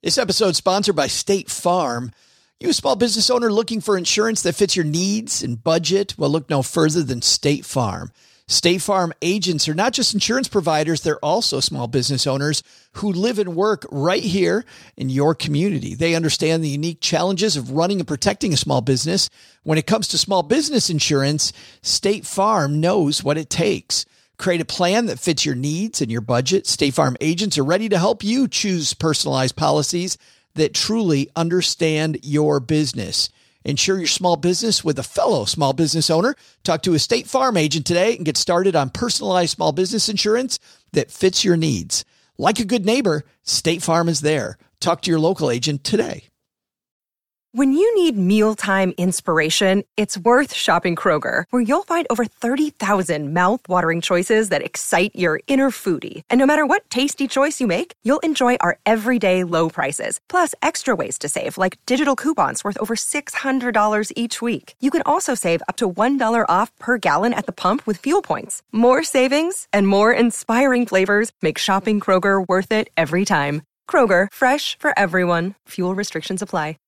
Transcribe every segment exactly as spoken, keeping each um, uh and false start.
This episode is sponsored by State Farm. You a small business owner looking for insurance that fits your needs and budget? Well, look no further than State Farm. State Farm agents are not just insurance providers, they're also small business owners who live and work right here in your community. They understand the unique challenges of running and protecting a small business. When it comes to small business insurance, State Farm knows what it takes. Create a plan that fits your needs and your budget. State Farm agents are ready to help you choose personalized policies that truly understand your business. Insure your small business with a fellow small business owner. Talk to a State Farm agent today and get started on personalized small business insurance that fits your needs. Like a good neighbor, State Farm is there. Talk to your local agent today. When you need mealtime inspiration, it's worth shopping Kroger, where you'll find over thirty thousand mouth-watering choices that excite your inner foodie. And no matter what tasty choice you make, you'll enjoy our everyday low prices, plus extra ways to save, like digital coupons worth over six hundred dollars each week. You can also save up to one dollar off per gallon at the pump with fuel points. More savings and more inspiring flavors make shopping Kroger worth it every time. Kroger, fresh for everyone. Fuel restrictions apply.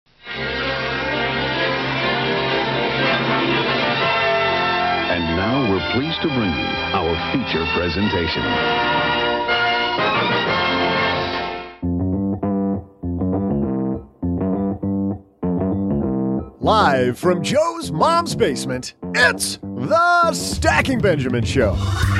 And now we're pleased to bring you our feature presentation. Live from Joe's mom's basement, it's the Stacking Benjamin Show.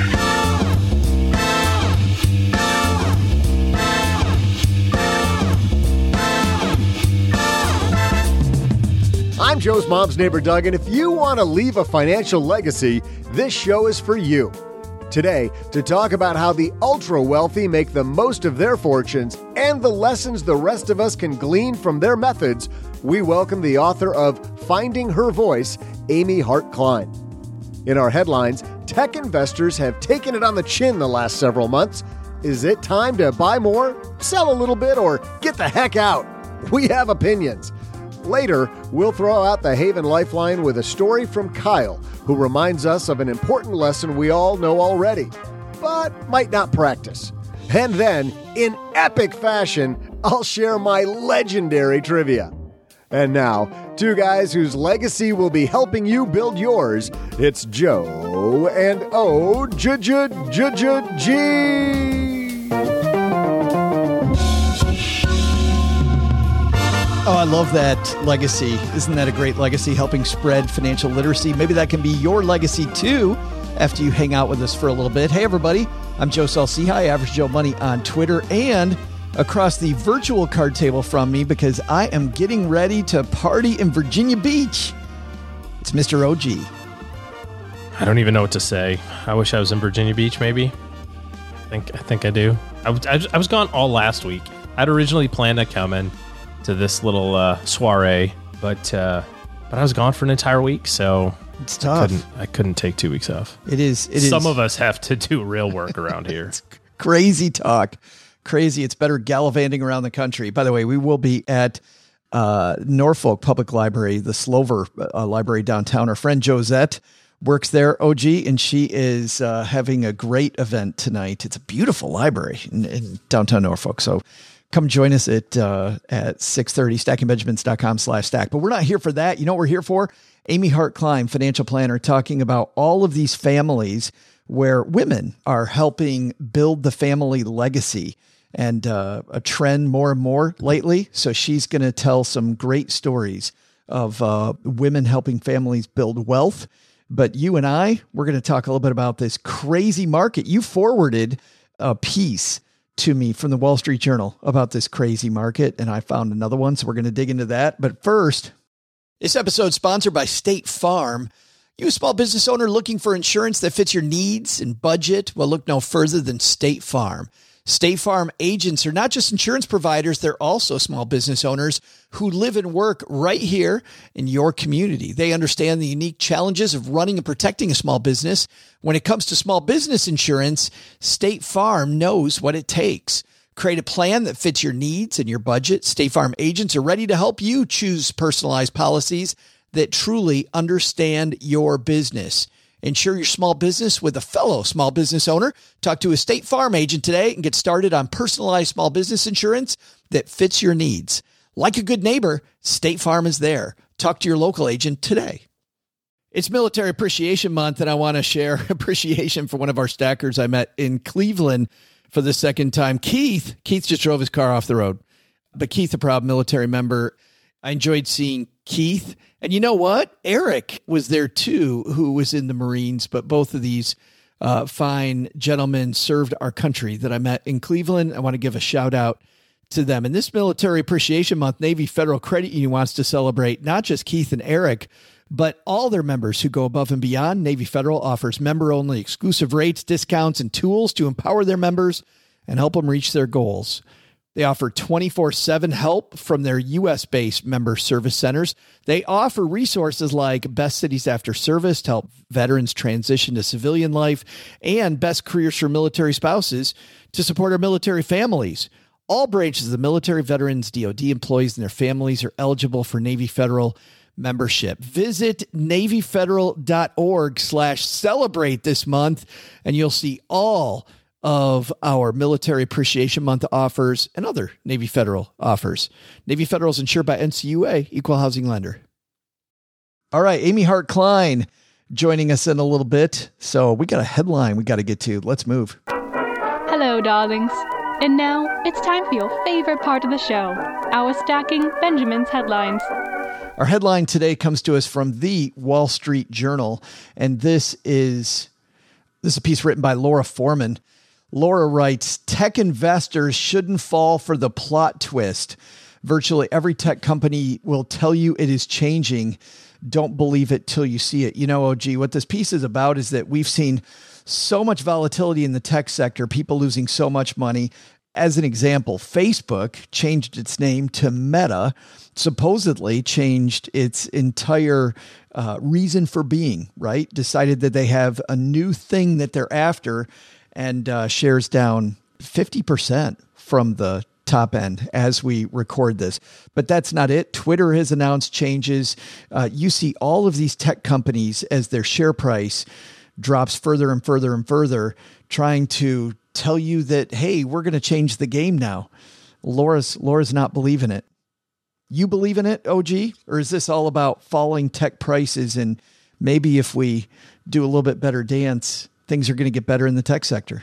I'm Joe's mom's neighbor, Doug, and if you want to leave a financial legacy, this show is for you. Today, to talk about how the ultra-wealthy make the most of their fortunes and the lessons the rest of us can glean from their methods, we welcome the author of Finding Her Voice, Amy Hart Klein. In our headlines, tech investors have taken it on the chin the last several months. Is it time to buy more, sell a little bit, or get the heck out? We have opinions. Later, we'll throw out the Haven Lifeline with a story from Kyle, who reminds us of an important lesson we all know already, but might not practice. And then, in epic fashion, I'll share my legendary trivia. And now, two guys whose legacy will be helping you build yours. It's Joe and O J J J J G. Oh, I love that legacy. Isn't that a great legacy, helping spread financial literacy? Maybe that can be your legacy too after you hang out with us for a little bit. Hey, everybody. I'm Joe Saul-Sehy, Average Joe Money on Twitter, and across the virtual card table from me, because I am getting ready to party in Virginia Beach. It's Mister O G. I don't even know what to say. I wish I was in Virginia Beach, maybe. I think I think I do. I was, I was, I was gone all last week. I'd originally planned to come in to this little uh, soiree, but uh, but I was gone for an entire week, so it's tough. I couldn't, I couldn't take two weeks off. It is. It Some is. of us have to do real work around here. It's crazy talk. Crazy. It's better gallivanting around the country. By the way, we will be at uh, Norfolk Public Library, the Slover uh, Library downtown. Our friend Josette works there, O G, and she is uh, having a great event tonight. It's a beautiful library in, in downtown Norfolk. So come join us at uh, at six thirty, stackingbenjamins.com slash stack. But we're not here for that. You know what we're here for? Amy Hart Klein, financial planner, talking about all of these families where women are helping build the family legacy, and uh, a trend more and more lately. So she's going to tell some great stories of uh, women helping families build wealth. But you and I, we're going to talk a little bit about this crazy market. You forwarded a piece to me from the Wall Street Journal about this crazy market, and I found another one, so we're going to dig into that. But first, this episode is sponsored by State Farm. You a small business owner looking for insurance that fits your needs and budget? Well, look no further than State Farm. State Farm agents are not just insurance providers, they're also small business owners who live and work right here in your community. They understand the unique challenges of running and protecting a small business. When it comes to small business insurance, State Farm knows what it takes. Create a plan that fits your needs and your budget. State Farm agents are ready to help you choose personalized policies that truly understand your business. Insure your small business with a fellow small business owner. Talk to a State Farm agent today and get started on personalized small business insurance that fits your needs. Like a good neighbor, State Farm is there. Talk to your local agent today. It's Military Appreciation Month, and I want to share appreciation for one of our stackers I met in Cleveland for the second time. Keith. Keith just drove his car off the road. But Keith, a proud military member. I enjoyed seeing Keith. And you know what? Eric was there too, who was in the Marines. But both of these uh, fine gentlemen served our country that I met in Cleveland. I want to give a shout out to them. And this Military Appreciation Month, Navy Federal Credit Union wants to celebrate not just Keith and Eric, but all their members who go above and beyond. Navy Federal offers member-only exclusive rates, discounts, and tools to empower their members and help them reach their goals. They offer twenty-four seven help from their U S-based member service centers. They offer resources like Best Cities After Service to help veterans transition to civilian life and Best Careers for Military Spouses to support our military families. All branches of the military, veterans, D O D employees, and their families are eligible for Navy Federal membership. Visit NavyFederal.org slash celebrate this month, and you'll see all of our Military Appreciation Month offers and other Navy Federal offers. Navy Federal is insured by N C U A, Equal Housing Lender. All right, Amy Hart Klein joining us in a little bit. So we got a headline we got to get to. Let's move. Hello, darlings. And now it's time for your favorite part of the show, our Stacking Benjamin's headlines. Our headline today comes to us from the Wall Street Journal, and this is this is a piece written by Laura Foreman. Laura writes, tech investors shouldn't fall for the plot twist. Virtually every tech company will tell you it is changing. Don't believe it till you see it. You know, O G, what this piece is about is that we've seen so much volatility in the tech sector, people losing so much money. As an example, Facebook changed its name to Meta, supposedly changed its entire uh, reason for being, right? Decided that they have a new thing that they're after, and uh, shares down fifty percent from the top end as we record this. But that's not it. Twitter has announced changes. Uh, you see all of these tech companies as their share price drops further and further and further, trying to tell you that, hey, we're going to change the game now. Laura's Laura's not believing it. You believe in it, O G? Or is this all about falling tech prices and maybe if we do a little bit better dance, things are going to get better in the tech sector?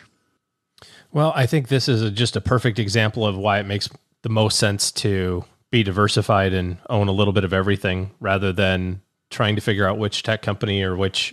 Well, I think this is a, just a perfect example of why it makes the most sense to be diversified and own a little bit of everything rather than trying to figure out which tech company or which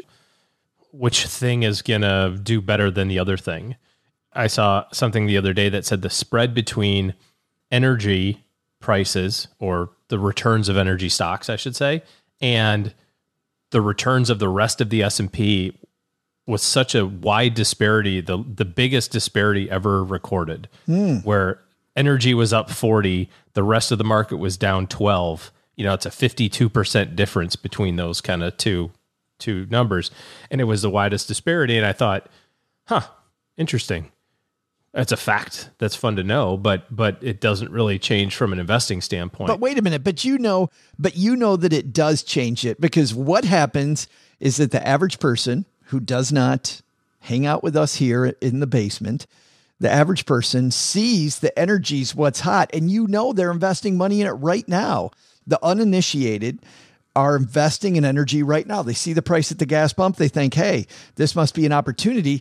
which thing is going to do better than the other thing. I saw something the other day that said the spread between energy prices, or the returns of energy stocks, I should say, and the returns of the rest of the S and P was such a wide disparity, the the biggest disparity ever recorded, mm. where energy was up forty, the rest of the market was down twelve. You know, it's a fifty-two percent difference between those kind of two two numbers, and it was the widest disparity. And I thought, huh, interesting. That's a fact. That's fun to know, but but it doesn't really change from an investing standpoint. But wait a minute, but you know, but you know that it does change it, because what happens is that the average person who does not hang out with us here in the basement, the average person sees the energy's what's hot, and you know they're investing money in it right now. The uninitiated are investing in energy right now. They see the price at the gas pump. They think, hey, this must be an opportunity.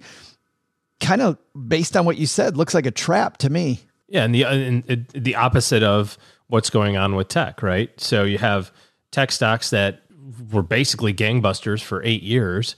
Kind of based on what you said, looks like a trap to me. Yeah, and the and it, the opposite of what's going on with tech, right? So you have tech stocks that were basically gangbusters for eight years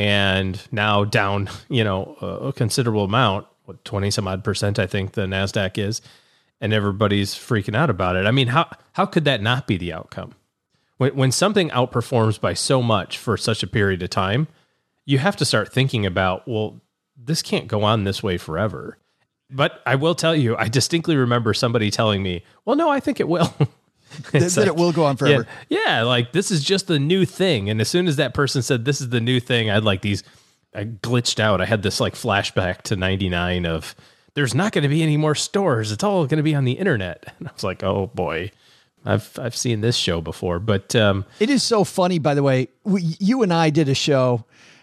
and now down, you know, a considerable amount, what, twenty some odd percent, I think the NASDAQ is, and everybody's freaking out about it. I mean, how how could that not be the outcome? When when something outperforms by so much for such a period of time, you have to start thinking about, well, this can't go on this way forever. But I will tell you, I distinctly remember somebody telling me, well, no, I think it will. that like, it will go on forever. Yeah, yeah, like this is just the new thing. And as soon as that person said, this is the new thing, I had like these, I glitched out. I had this like flashback to ninety-nine of there's not going to be any more stores. It's all going to be on the internet. And I was like, oh boy, I've, I've seen this show before, but um, it is so funny, by the way. We, you and I did a show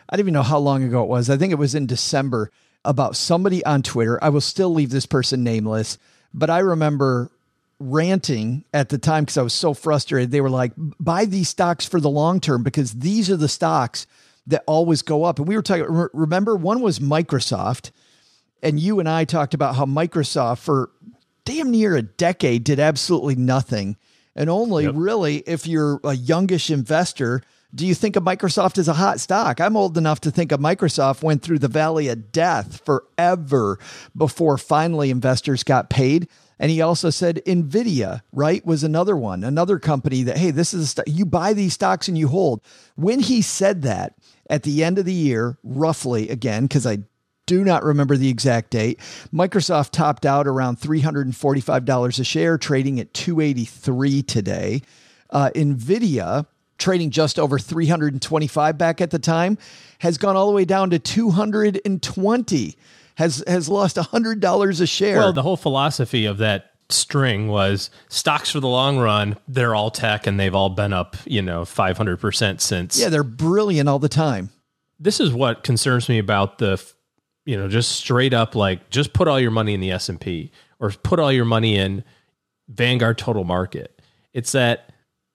I don't even know how long ago it was. I think it was in December, about somebody on Twitter. I will still leave this person nameless, but I remember ranting at the time because I was so frustrated. They were like, buy these stocks for the long term because these are the stocks that always go up. And we were talking, remember, one was Microsoft, and you and I talked about how Microsoft for damn near a decade did absolutely nothing. And only yep. really if you're a youngish investor, do you think of Microsoft as a hot stock? I'm old enough to think of Microsoft went through the valley of death forever before finally investors got paid. And he also said NVIDIA, right, was another one, another company that, hey, this is a st- you buy these stocks and you hold. When he said that at the end of the year, roughly, again, because I do not remember the exact date, Microsoft topped out around three hundred forty-five dollars a share, trading at two eighty-three today. Uh, NVIDIA, trading just over three hundred twenty-five back at the time, has gone all the way down to two hundred twenty, has has lost one hundred dollars a share. Well, the whole philosophy of that string was stocks for the long run, they're all tech and they've all been up, you know, five hundred percent since. Yeah, they're brilliant all the time. This is what concerns me about the, you know, just straight up like, just put all your money in the S and P or put all your money in Vanguard Total Market. It's that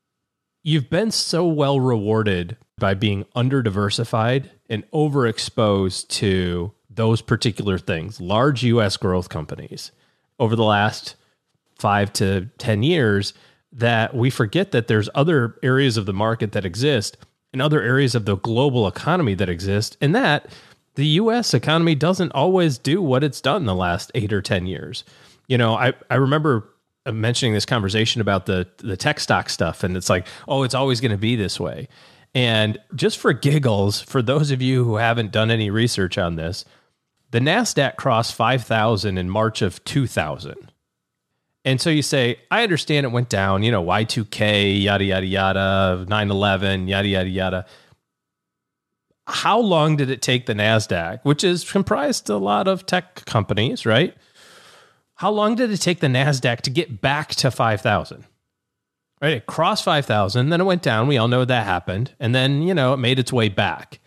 you've been so well rewarded by being under diversified and overexposed to those particular things, large U S growth companies over the last five to ten years, that we forget that there's other areas of the market that exist and other areas of the global economy that exist, and that the U S economy doesn't always do what it's done in the last eight or ten years. You know, I, I remember mentioning this conversation about the, the tech stock stuff, and it's like, oh, it's always going to be this way. And just for giggles, for those of you who haven't done any research on this, the NASDAQ crossed five thousand in March of two thousand. And so you say, I understand it went down, you know, Y two K, yada, yada, yada, nine eleven, yada, yada, yada. How long did it take the NASDAQ, which is comprised of a lot of tech companies, right? How long did it take the NASDAQ to get back to five thousand? Right? It crossed five thousand, then it went down. We all know that happened. And then, you know, it made its way back.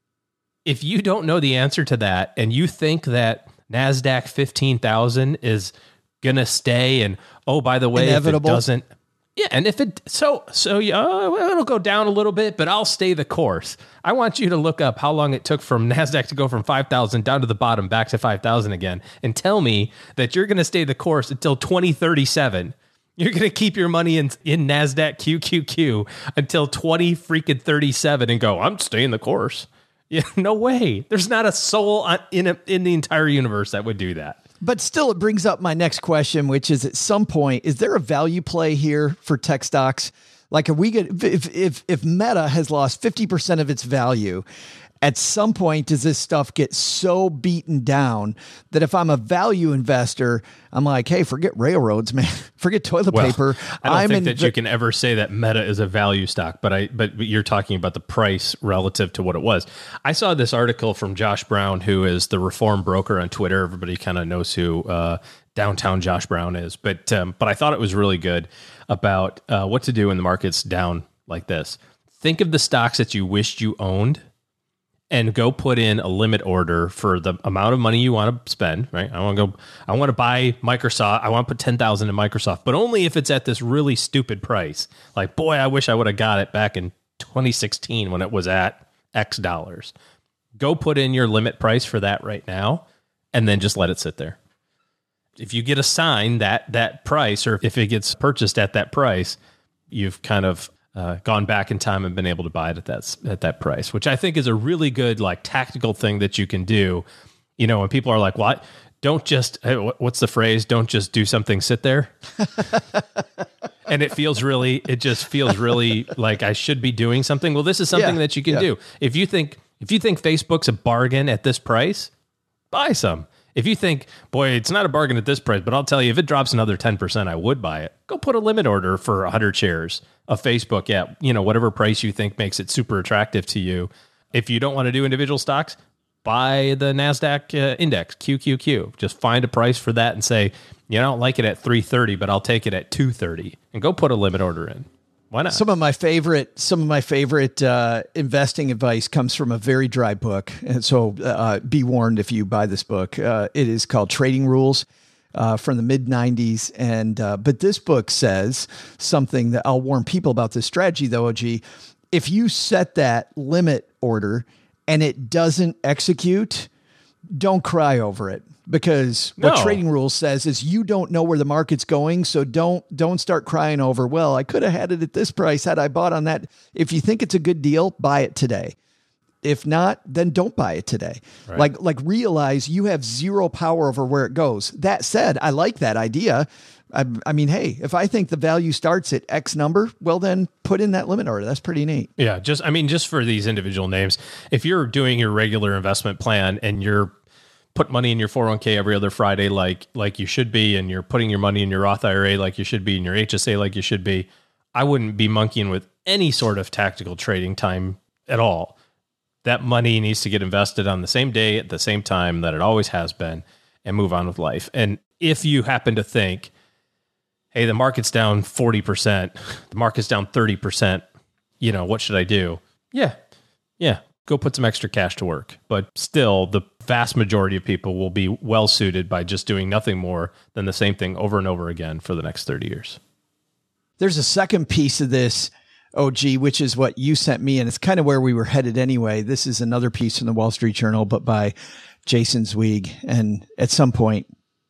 If you don't know the answer to that and you think that NASDAQ fifteen thousand is going to stay and, oh, by the way, inevitable. If it doesn't, yeah, and if it, so, so yeah, it'll go down a little bit, but I'll stay the course. I want you to look up how long it took from NASDAQ to go from five thousand down to the bottom, back to five thousand again, and tell me that you're going to stay the course until twenty thirty-seven. You're going to keep your money in, in NASDAQ Q Q Q until twenty freaking thirty-seven and go, I'm staying the course. Yeah, no way. There's not a soul in a, in the entire universe that would do that. But still, it brings up my next question, which is at some point, is there a value play here for tech stocks? Like, if we get, if, if, if Meta has lost fifty percent of its value, at some point, does this stuff get so beaten down that if I'm a value investor, I'm like, hey, forget railroads, man, forget toilet well, paper. I don't I'm think in that the- you can ever say that Meta is a value stock, but I, but you're talking about the price relative to what it was. I saw this article from Josh Brown, who is the Reform Broker on Twitter. Everybody kind of knows who uh, Downtown Josh Brown is, but um, but I thought it was really good about uh, what to do when the market's down like this. Think of the stocks that you wished you owned, and go put in a limit order for the amount of money you want to spend, right? I want to go, I want to buy Microsoft. I want to put ten thousand in Microsoft, but only if it's at this really stupid price. Like, boy, I wish I would have got it back in twenty sixteen when it was at X dollars. Go put in your limit price for that right now, and then just let it sit there. If you get assigned that, that price, or if it gets purchased at that price, you've kind of Uh, gone back in time and been able to buy it at that at that price, which I think is a really good like tactical thing that you can do. You know, when people are like, "What? Don't just hey, what's the phrase? Don't just do something, sit there." And it feels really, it just feels really like I should be doing something. Well, this is something Yeah, that you can yeah. do. If you think if you think Facebook's a bargain at this price, buy some. If you think, boy, it's not a bargain at this price, but I'll tell you, if it drops another ten percent, I would buy it. Go put a limit order for one hundred shares of Facebook at, you know, whatever price you think makes it super attractive to you. If you don't want to do individual stocks, buy the NASDAQ uh, index, Q Q Q. Just find a price for that and say, you know, I don't like it at three thirty, but I'll take it at two thirty, and go put a limit order in. Why not? Some of my favorite, some of my favorite uh, investing advice comes from a very dry book. And so uh, be warned if you buy this book. Uh, it is called Trading Rules uh, from the mid nineties. And uh, but this book says something that I'll warn people about this strategy, though, O G. If you set that limit order and it doesn't execute, don't cry over it. Because what No. Trading Rules says is you don't know where the market's going. So don't, don't start crying over, well, I could have had it at this price had I bought on that. If you think it's a good deal, buy it today. If not, then don't buy it today. Right. Like, like realize you have zero power over where it goes. That said, I like that idea. I, I mean, hey, if I think the value starts at X number, well, then put in that limit order. That's pretty neat. Yeah. Just, I mean, just for these individual names, if you're doing your regular investment plan and you're put money in your four oh one k every other Friday, like, like you should be, and you're putting your money in your Roth I R A like you should be, and your H S A like you should be, I wouldn't be monkeying with any sort of tactical trading time at all. That money needs to get invested on the same day at the same time that it always has been, and move on with life. And if you happen to think, hey, the market's down forty percent, the market's down thirty percent, you know, what should I do? Yeah. Yeah. Go put some extra cash to work. But still, the vast majority of people will be well suited by just doing nothing more than the same thing over and over again for the next thirty years. There's a second piece of this, O G, which is what you sent me, and it's kind of where we were headed anyway. This is another piece from the Wall Street Journal, but by Jason Zweig. And at some point,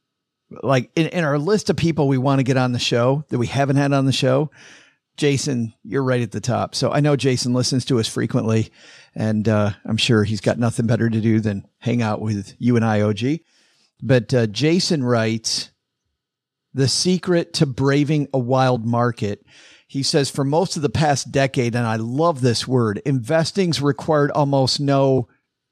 like in, in our list of people we want to get on the show that we haven't had on the show, Jason, you're right at the top. So I know Jason listens to us frequently, and uh, I'm sure he's got nothing better to do than hang out with you and I, O G. But uh, Jason writes, the secret to braving a wild market. He says, for most of the past decade, and I love this word, investing's required almost no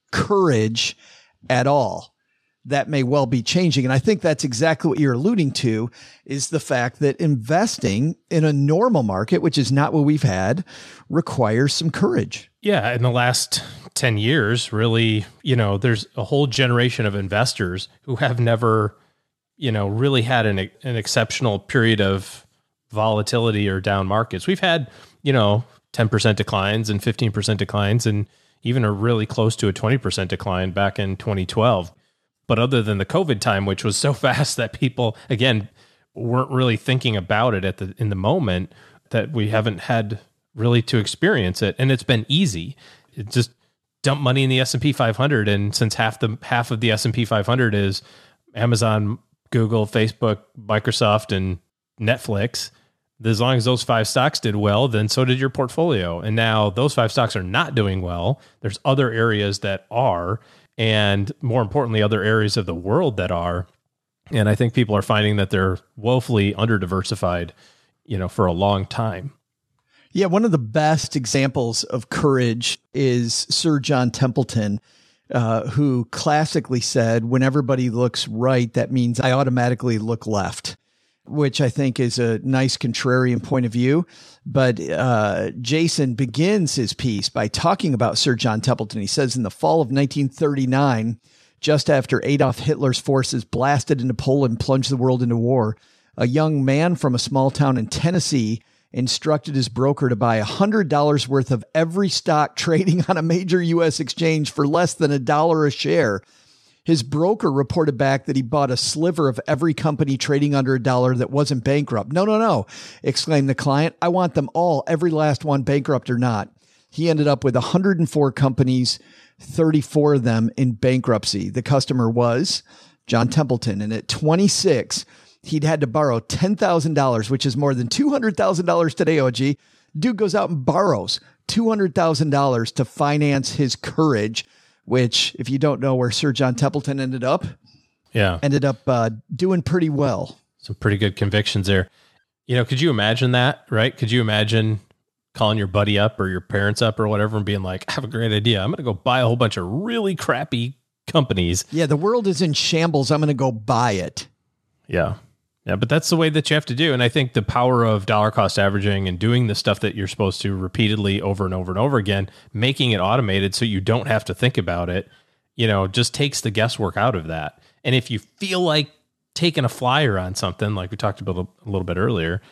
courage at all. That may well be changing. And I think that's exactly what you're alluding to, is the fact that investing in a normal market, which is not what we've had, requires some courage. Yeah. In the last ten years, really, you know, there's a whole generation of investors who have never, you know, really had an, an exceptional period of volatility or down markets. We've had, you know, ten percent declines and fifteen percent declines, and even a really close to a twenty percent decline back in twenty twelve. But other than the COVID time, which was so fast that people, again, weren't really thinking about it at the in the moment, that we haven't had really to experience it. And it's been easy. It just dump money in the S and P five hundred. And since half the half of the S and P five hundred is Amazon, Google, Facebook, Microsoft, and Netflix, as long as those five stocks did well, then so did your portfolio. And now those five stocks are not doing well. There's other areas that are, and more importantly, other areas of the world that are. And I think people are finding that they're woefully under-diversified, you know, for a long time. Yeah, one of the best examples of courage is Sir John Templeton, uh, who classically said, when everybody looks right, that means I automatically look left, which I think is a nice contrarian point of view. But uh, Jason begins his piece by talking about Sir John Templeton. He says, in the fall of nineteen thirty-nine, just after Adolf Hitler's forces blasted into Poland and plunged the world into war, a young man from a small town in Tennessee instructed his broker to buy one hundred dollars worth of every stock trading on a major U S exchange for less than a dollar a share. His broker reported back that he bought a sliver of every company trading under a dollar that wasn't bankrupt. No, no, no, exclaimed the client. I want them all, every last one, bankrupt or not. He ended up with one hundred four companies, thirty-four of them in bankruptcy. The customer was John Templeton. And at twenty-six, he'd had to borrow ten thousand dollars, which is more than two hundred thousand dollars today, O G. Dude goes out and borrows two hundred thousand dollars to finance his courage, which, if you don't know where Sir John Templeton ended up, yeah, ended up uh, doing pretty well. Some pretty good convictions there. You know, could you imagine that, right? Could you imagine calling your buddy up or your parents up or whatever and being like, I have a great idea. I'm going to go buy a whole bunch of really crappy companies. Yeah, the world is in shambles. I'm going to go buy it. Yeah. Yeah, but that's the way that you have to do. And I think the power of dollar cost averaging and doing the stuff that you're supposed to repeatedly over and over and over again, making it automated so you don't have to think about it, you know, just takes the guesswork out of that. And if you feel like taking a flyer on something, like we talked about a little bit earlier,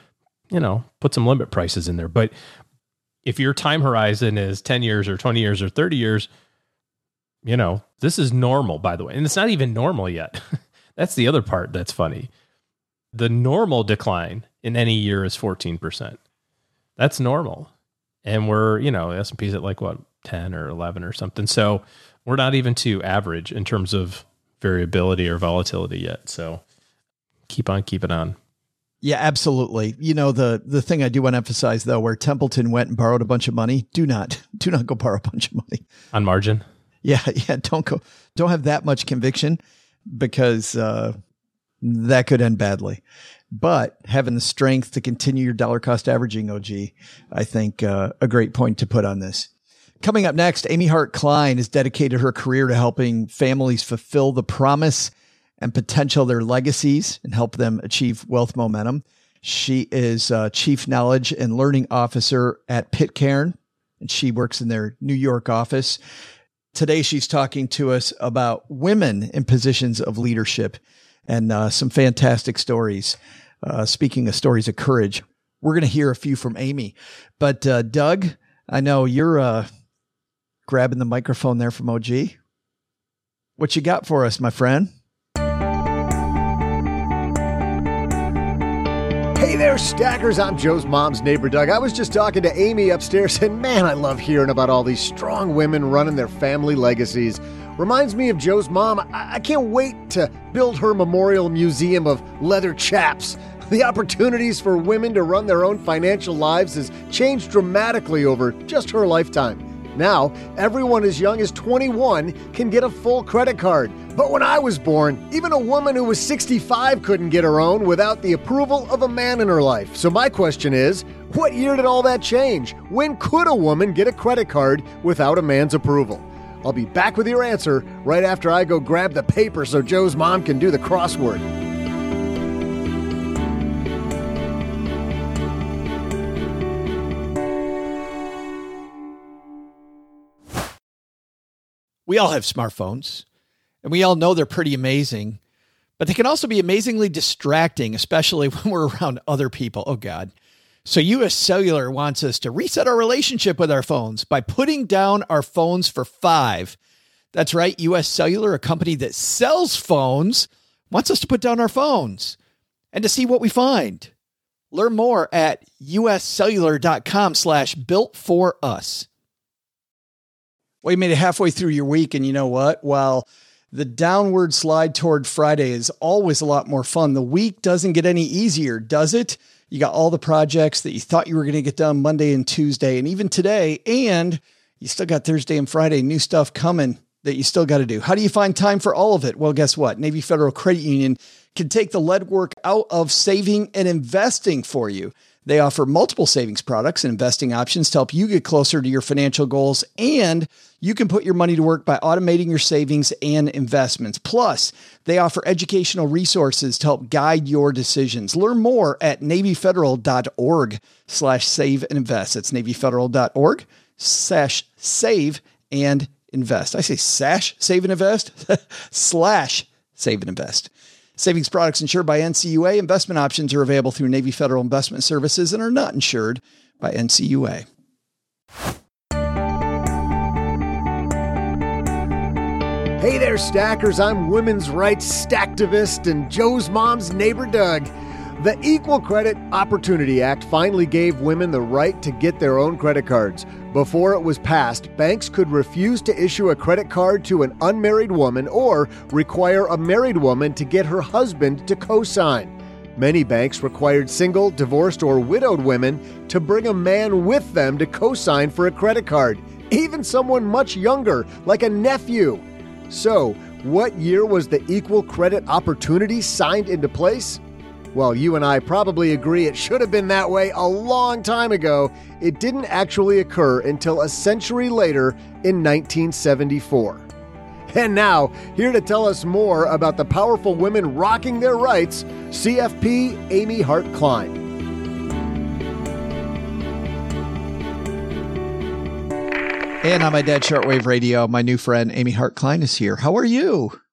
you know, put some limit prices in there. But if your time horizon is ten years or twenty years or thirty years, you know, this is normal, by the way. And it's not even normal yet. That's the other part that's funny. The normal decline in any year is fourteen percent. That's normal. And we're, you know, S and P's at like what, ten or eleven or something. So we're not even to average in terms of variability or volatility yet. So keep on keeping on. Yeah, absolutely. You know, the, the thing I do want to emphasize though, where Templeton went and borrowed a bunch of money, do not, do not go borrow a bunch of money. On margin? Yeah. Yeah. Don't go, don't have that much conviction because, uh, that could end badly. But having the strength to continue your dollar cost averaging, O G, I think, uh, a great point to put on this. Coming up next, Amy Hart Klein has dedicated her career to helping families fulfill the promise and potential of their legacies and help them achieve wealth momentum. She is uh, Chief Knowledge and Learning Officer at Pitcairn, and she works in their New York office. Today, she's talking to us about women in positions of leadership and uh, some fantastic stories. Uh, speaking of stories of courage, we're going to hear a few from Amy. But uh, Doug, I know you're uh, grabbing the microphone there from O G. What you got for us, my friend? Hey there, Stackers. I'm Joe's mom's neighbor, Doug. I was just talking to Amy upstairs, and man, I love hearing about all these strong women running their family legacies. Reminds me of Joe's mom. I, I can't wait to build her memorial museum of leather chaps. The opportunities for women to run their own financial lives has changed dramatically over just her lifetime. Now, everyone as young as twenty-one can get a full credit card. But when I was born, even a woman who was sixty-five couldn't get her own without the approval of a man in her life. So my question is, what year did all that change? When could a woman get a credit card without a man's approval? I'll be back with your answer right after I go grab the paper so Joe's mom can do the crossword. We all have smartphones, and we all know they're pretty amazing, but they can also be amazingly distracting, especially when we're around other people. Oh, God. So U S Cellular wants us to reset our relationship with our phones by putting down our phones for five. That's right. U S Cellular, a company that sells phones, wants us to put down our phones and to see what we find. Learn more at uscellular.com slash built for us. Well, you made it halfway through your week, and you know what? While the downward slide toward Friday is always a lot more fun, the week doesn't get any easier, does it? You got all the projects that you thought you were going to get done Monday and Tuesday, and even today, and you still got Thursday and Friday, new stuff coming that you still got to do. How do you find time for all of it? Well, guess what? Navy Federal Credit Union can take the lead work out of saving and investing for you. They offer multiple savings products and investing options to help you get closer to your financial goals, and you can put your money to work by automating your savings and investments. Plus, they offer educational resources to help guide your decisions. Learn more at NavyFederal.org slash save and invest. It's NavyFederal.org slash save and invest. I say sash, save and invest, slash save and invest. Savings products insured by N C U A. Investment options are available through Navy Federal Investment Services and are not insured by N C U A. Hey there, Stackers. I'm women's rights stacktivist and Joe's mom's neighbor, Doug. The Equal Credit Opportunity Act finally gave women the right to get their own credit cards. Before it was passed, banks could refuse to issue a credit card to an unmarried woman or require a married woman to get her husband to co-sign. Many banks required single, divorced, or widowed women to bring a man with them to co-sign for a credit card, even someone much younger, like a nephew. So, what year was the Equal Credit Opportunity signed into place? Well, you and I probably agree it should have been that way a long time ago. It didn't actually occur until a century later in nineteen seventy-four. And now, here to tell us more about the powerful women rocking their rights, C F P Amy Hart Klein. And on my dad shortwave radio, my new friend Amy Hart Klein is here. How are you?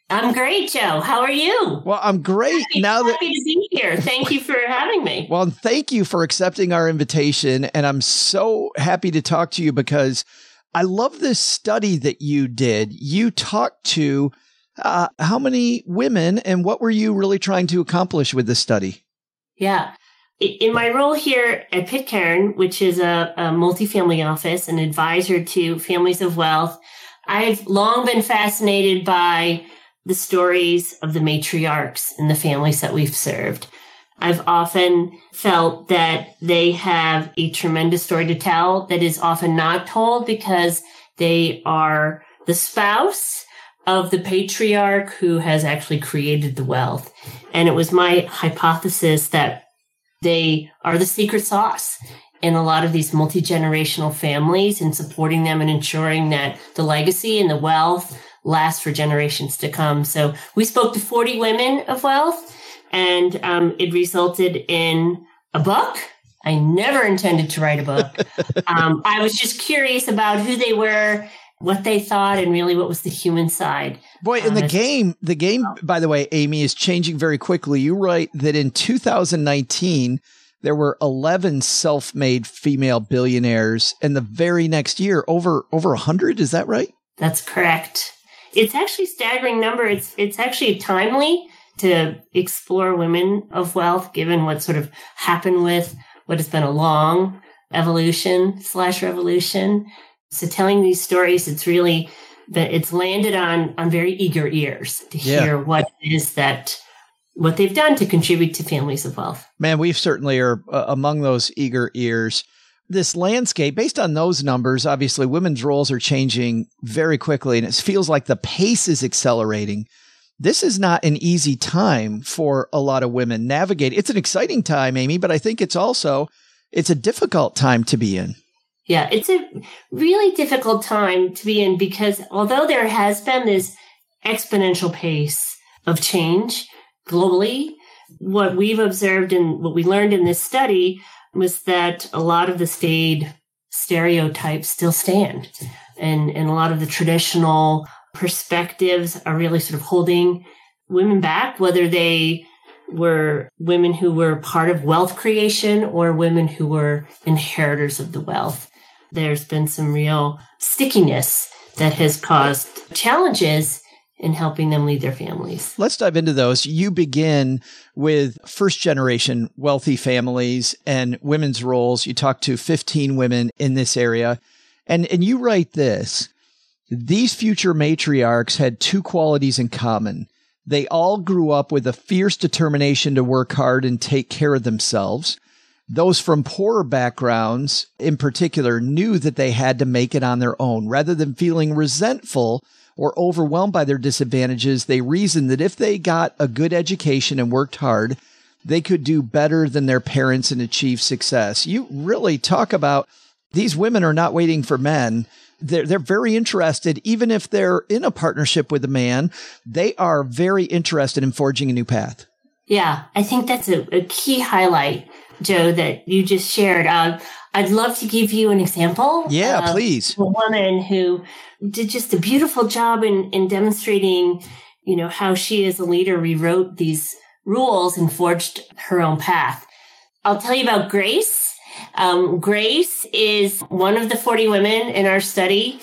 I'm great, Joe. How are you? Well, I'm great. Happy, now that happy to be here. Thank you for having me. Well, and thank you for accepting our invitation. And I'm so happy to talk to you because I love this study that you did. You talked to uh, how many women and what were you really trying to accomplish with this study? Yeah. In my role here at Pitcairn, which is a, a multifamily office, an advisor to families of wealth, I've long been fascinated by the stories of the matriarchs in the families that we've served. I've often felt that they have a tremendous story to tell that is often not told because they are the spouse of the patriarch who has actually created the wealth. And it was my hypothesis that they are the secret sauce in a lot of these multi-generational families and supporting them and ensuring that the legacy and the wealth last for generations to come. So we spoke to forty women of wealth, and um, it resulted in a book. I never intended to write a book. um, I was just curious about who they were, what they thought, and really what was the human side. Boy, in the uh, game, the game, by the way, Amy, is changing very quickly. You write that in two thousand nineteen, there were eleven self-made female billionaires, and the very next year, over over one hundred. Is that right? That's correct. It's actually a staggering number. It's it's actually timely to explore women of wealth, given what sort of happened with what has been a long evolution slash revolution. So telling these stories, it's really that it's landed on on very eager ears to hear yeah. what it is that what they've done to contribute to families of wealth. Man, we certainly are uh, among those eager ears. This landscape, based on those numbers, obviously women's roles are changing very quickly, and it feels like the pace is accelerating. This is not an easy time for a lot of women navigate. It's an exciting time, Amy, but I think it's also, it's a difficult time to be in. Yeah, it's a really difficult time to be in because although there has been this exponential pace of change globally, what we've observed and what we learned in this study was that a lot of the staid stereotypes still stand. And, and a lot of the traditional perspectives are really sort of holding women back, whether they were women who were part of wealth creation or women who were inheritors of the wealth. There's been some real stickiness that has caused challenges in helping them lead their families. Let's dive into those. You begin with first generation wealthy families and women's roles. You talk to fifteen women in this area, and, and you write this: these future matriarchs had two qualities in common. They all grew up with a fierce determination to work hard and take care of themselves. Those from poorer backgrounds, in particular, knew that they had to make it on their own. Rather than feeling resentful or overwhelmed by their disadvantages, they reasoned that if they got a good education and worked hard, they could do better than their parents and achieve success. You really talk about these women are not waiting for men. They're, they're very interested, even if they're in a partnership with a man, they are very interested in forging a new path. Yeah, I think that's a, a key highlight, Joe, that you just shared. Uh, I'd love to give you an example. Yeah, please. A woman who did just a beautiful job in, in demonstrating, you know, how she as a leader rewrote these rules and forged her own path. I'll tell you about Grace. Um, Grace is one of the forty women in our study.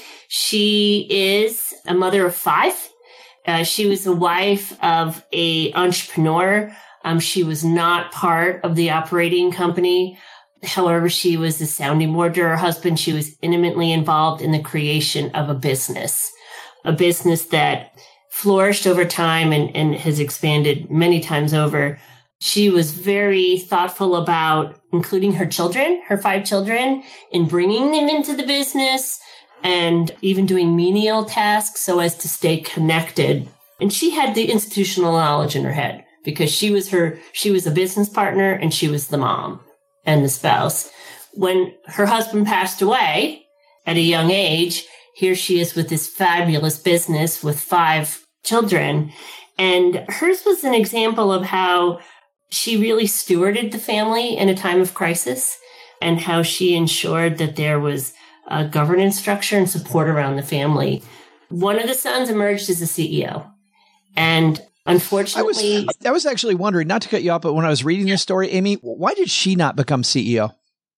She is a mother of five. Uh, she was the wife of a entrepreneur. Um, she was not part of the operating company. However, she was the sounding board to her husband. She was intimately involved in the creation of a business, a business that flourished over time and, and has expanded many times over. She was very thoughtful about including her children, her five children, in bringing them into the business and even doing menial tasks so as to stay connected. And she had the institutional knowledge in her head because she was her, she was a business partner and she was the mom and the spouse. When her husband passed away at a young age, here she is with this fabulous business with five children. And hers was an example of how she really stewarded the family in a time of crisis and how she ensured that there was a governance structure and support around the family. One of the sons emerged as a C E O. And unfortunately, I was, I was actually wondering, not to cut you off, but when I was reading this story, Amy, why did she not become C E O?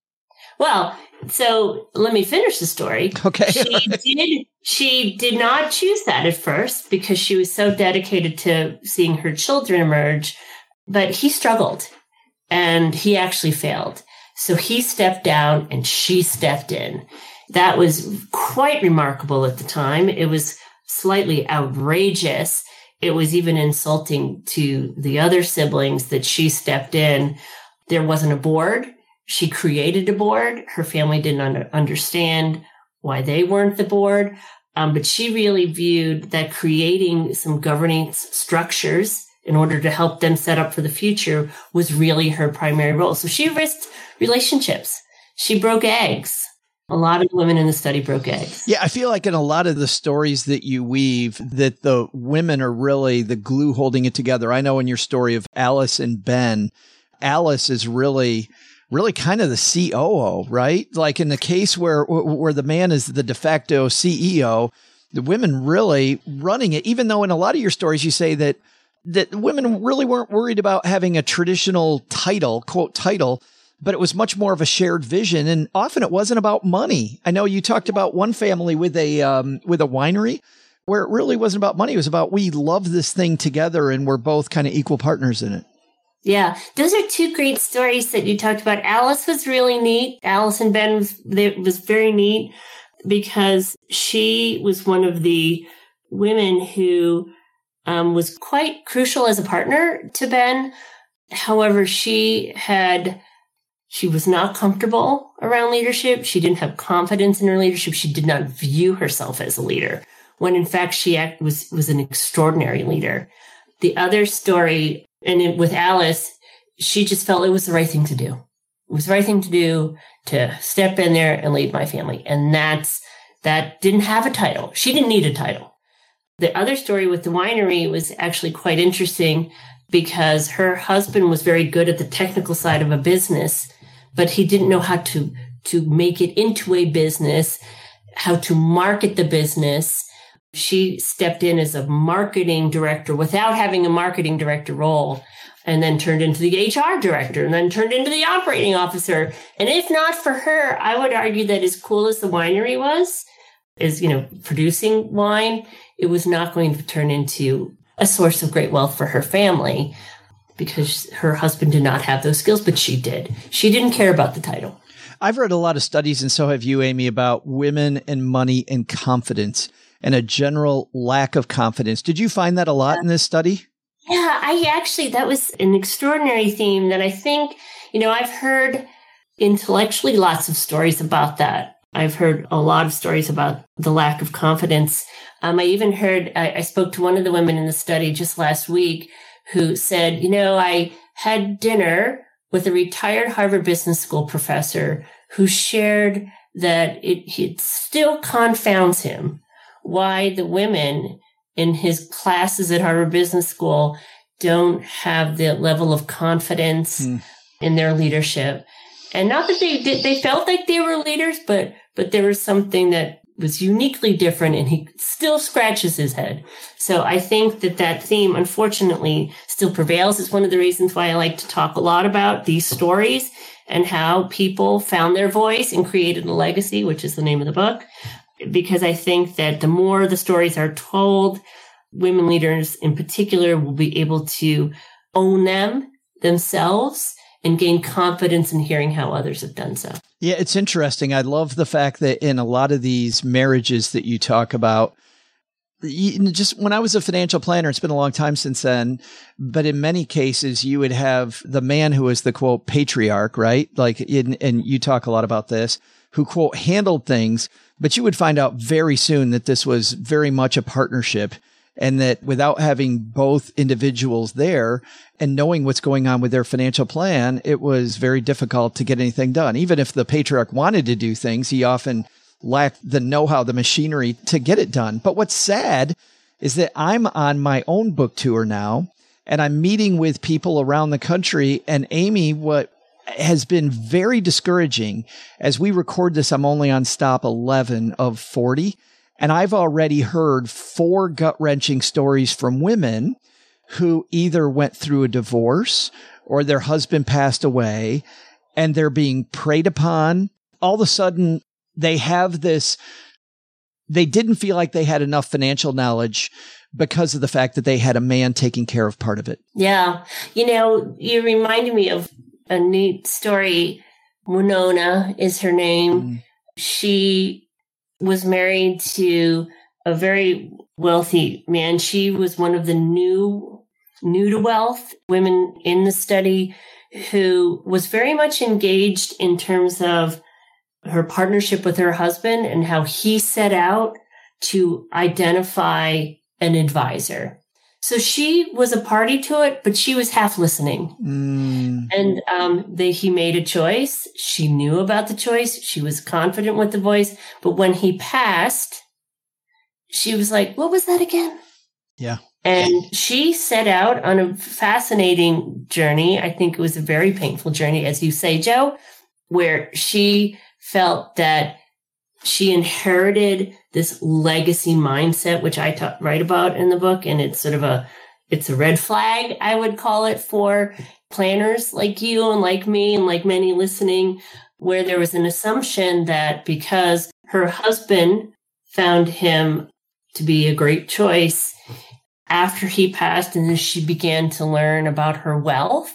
Well, so let me finish the story. Okay. She did, she did not choose that at first because she was so dedicated to seeing her children emerge, but he struggled and he actually failed. So he stepped down and she stepped in. That was quite remarkable at the time. It was slightly outrageous. It was even insulting to the other siblings that she stepped in. There wasn't a board. She created a board. Her family didn't under, understand why they weren't the board. Um, but she really viewed that creating some governance structures in order to help them set up for the future was really her primary role. So she risked relationships. She broke eggs. A lot of women in the study broke eggs. Yeah, I feel like in a lot of the stories that you weave, that the women are really the glue holding it together. I know in your story of Alice and Ben, Alice is really, really kind of the C O O, right? Like in the case where where the man is the de facto C E O, the women really running it, even though in a lot of your stories you say that that women really weren't worried about having a traditional title, quote, title, but it was much more of a shared vision. And often it wasn't about money. I know you talked about one family with a, um, with a winery where it really wasn't about money. It was about, we love this thing together and we're both kind of equal partners in it. Yeah. Those are two great stories that you talked about. Alice was really neat. Alice and Ben was, they, was very neat because she was one of the women who, um, was quite crucial as a partner to Ben. However, she had, She was not comfortable around leadership. She didn't have confidence in her leadership. She did not view herself as a leader, when in fact she act, was, was an extraordinary leader. The other story, and it, with Alice, she just felt it was the right thing to do. It was the right thing to do to step in there and lead my family. And that's, that didn't have a title. She didn't need a title. The other story with the winery was actually quite interesting because her husband was very good at the technical side of a business, but he didn't know how to, to make it into a business, how to market the business. She stepped in as a marketing director without having a marketing director role, and then turned into the H R director, and then turned into the operating officer. And if not for her, I would argue that as cool as the winery was, as, you know, producing wine, it was not going to turn into a source of great wealth for her family, because her husband did not have those skills, but she did. She didn't care about the title. I've read a lot of studies, and so have you, Amy, about women and money and confidence and a general lack of confidence. Did you find that a lot yeah. in this study? Yeah, I actually, that was an extraordinary theme that I think, you know, I've heard intellectually lots of stories about that. I've heard a lot of stories about the lack of confidence. Um, I even heard, I, I spoke to one of the women in the study just last week who said, you know, I had dinner with a retired Harvard Business School professor who shared that it, it still confounds him why the women in his classes at Harvard Business School don't have the level of confidence mm. in their leadership. And not that they did, they felt like they were leaders, but, but there was something that was uniquely different, and he still scratches his head. So I think that that theme, unfortunately, still prevails. It's one of the reasons why I like to talk a lot about these stories and how people found their voice and created a legacy, which is the name of the book. Because I think that the more the stories are told, women leaders in particular will be able to own them themselves and gain confidence in hearing how others have done so. Yeah, it's interesting. I love the fact that in a lot of these marriages that you talk about, you, just when I was a financial planner, it's been a long time since then, but in many cases, you would have the man who was the, quote, patriarch, right? Like, in, and you talk a lot about this, who, quote, handled things, but you would find out very soon that this was very much a partnership. And that without having both individuals there and knowing what's going on with their financial plan, it was very difficult to get anything done. Even if the patriarch wanted to do things, he often lacked the know-how, the machinery to get it done. But what's sad is that I'm on my own book tour now, and I'm meeting with people around the country. And Amy, what has been very discouraging, as we record this, I'm only on stop eleven of forty. And I've already heard four gut-wrenching stories from women who either went through a divorce or their husband passed away and they're being preyed upon. All of a sudden, they have this, they didn't feel like they had enough financial knowledge because of the fact that they had a man taking care of part of it. Yeah. You know, you reminded me of a neat story. Winona is her name. Mm. She was married to a very wealthy man. She was one of the new, new to wealth women in the study who was very much engaged in terms of her partnership with her husband and how he set out to identify an advisor. So she was a party to it, but she was half listening. Mm. And um, they, he made a choice. She knew about the choice. She was confident with the voice. But when he passed, she was like, what was that again? Yeah. And she set out on a fascinating journey. I think it was a very painful journey, as you say, Joe, where she felt that she inherited this legacy mindset, which I ta- write about in the book. And it's sort of a, it's a red flag, I would call it, for planners like you and like me and like many listening, where there was an assumption that because her husband found him to be a great choice after he passed, and as she began to learn about her wealth,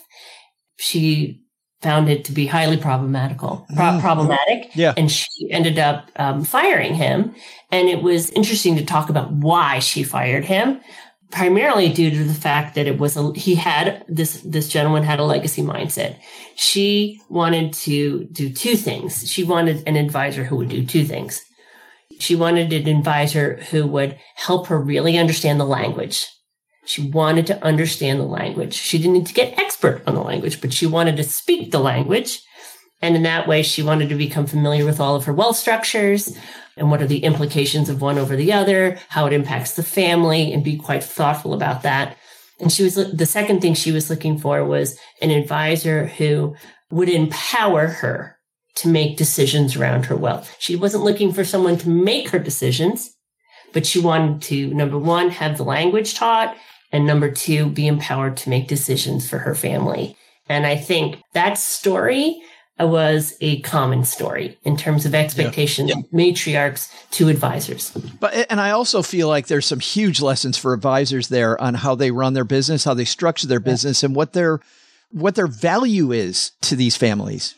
she found it to be highly problematical, pro- mm. problematic. Yeah. And she ended up um, firing him. And it was interesting to talk about why she fired him, primarily due to the fact that it was, a, he had, this, this gentleman had a legacy mindset. She wanted to do two things. She wanted an advisor who would do two things. She wanted an advisor who would help her really understand the language. She wanted to understand the language. She didn't need to get expert on the language, but she wanted to speak the language. And in that way, she wanted to become familiar with all of her wealth structures and what are the implications of one over the other, how it impacts the family, and be quite thoughtful about that. And she was, the second thing she was looking for was an advisor who would empower her to make decisions around her wealth. She wasn't looking for someone to make her decisions, but she wanted to, number one, have the language taught, and number two, be empowered to make decisions for her family. And I think that story was a common story in terms of expectations, yeah. Yeah. Matriarchs to advisors. But, and I also feel like there's some huge lessons for advisors there on how they run their business, how they structure their business, yeah. and what their, what their value is to these families.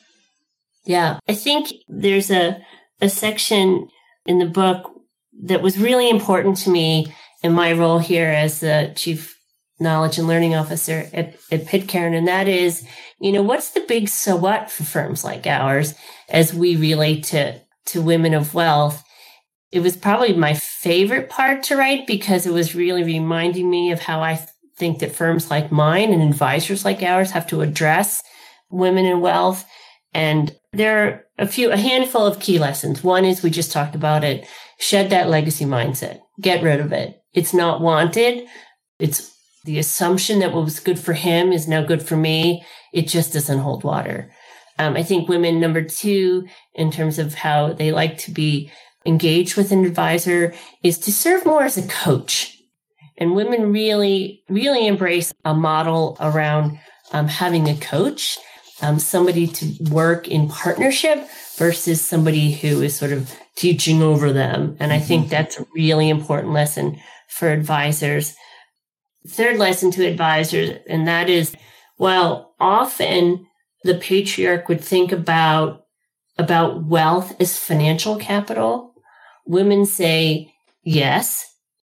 Yeah. I think there's a, a section in the book that was really important to me in my role here as the Chief Knowledge and Learning Officer at, at Pitcairn. And that is, you know, what's the big so what for firms like ours as we relate to, to women of wealth? It was probably my favorite part to write because it was really reminding me of how I th- think that firms like mine and advisors like ours have to address women in wealth. And there are a few, a handful of key lessons. One is, we just talked about it, shed that legacy mindset, get rid of it. It's not wanted. It's the assumption that what was good for him is now good for me. It just doesn't hold water. Um, I think women, number two, in terms of how they like to be engaged with an advisor, is to serve more as a coach. And women really, really embrace a model around um, having a coach, um, somebody to work in partnership versus somebody who is sort of teaching over them. And I think that's a really important lesson for advisors. Third lesson to advisors, and that is, while often the patriarch would think about, about wealth as financial capital, women say, yes,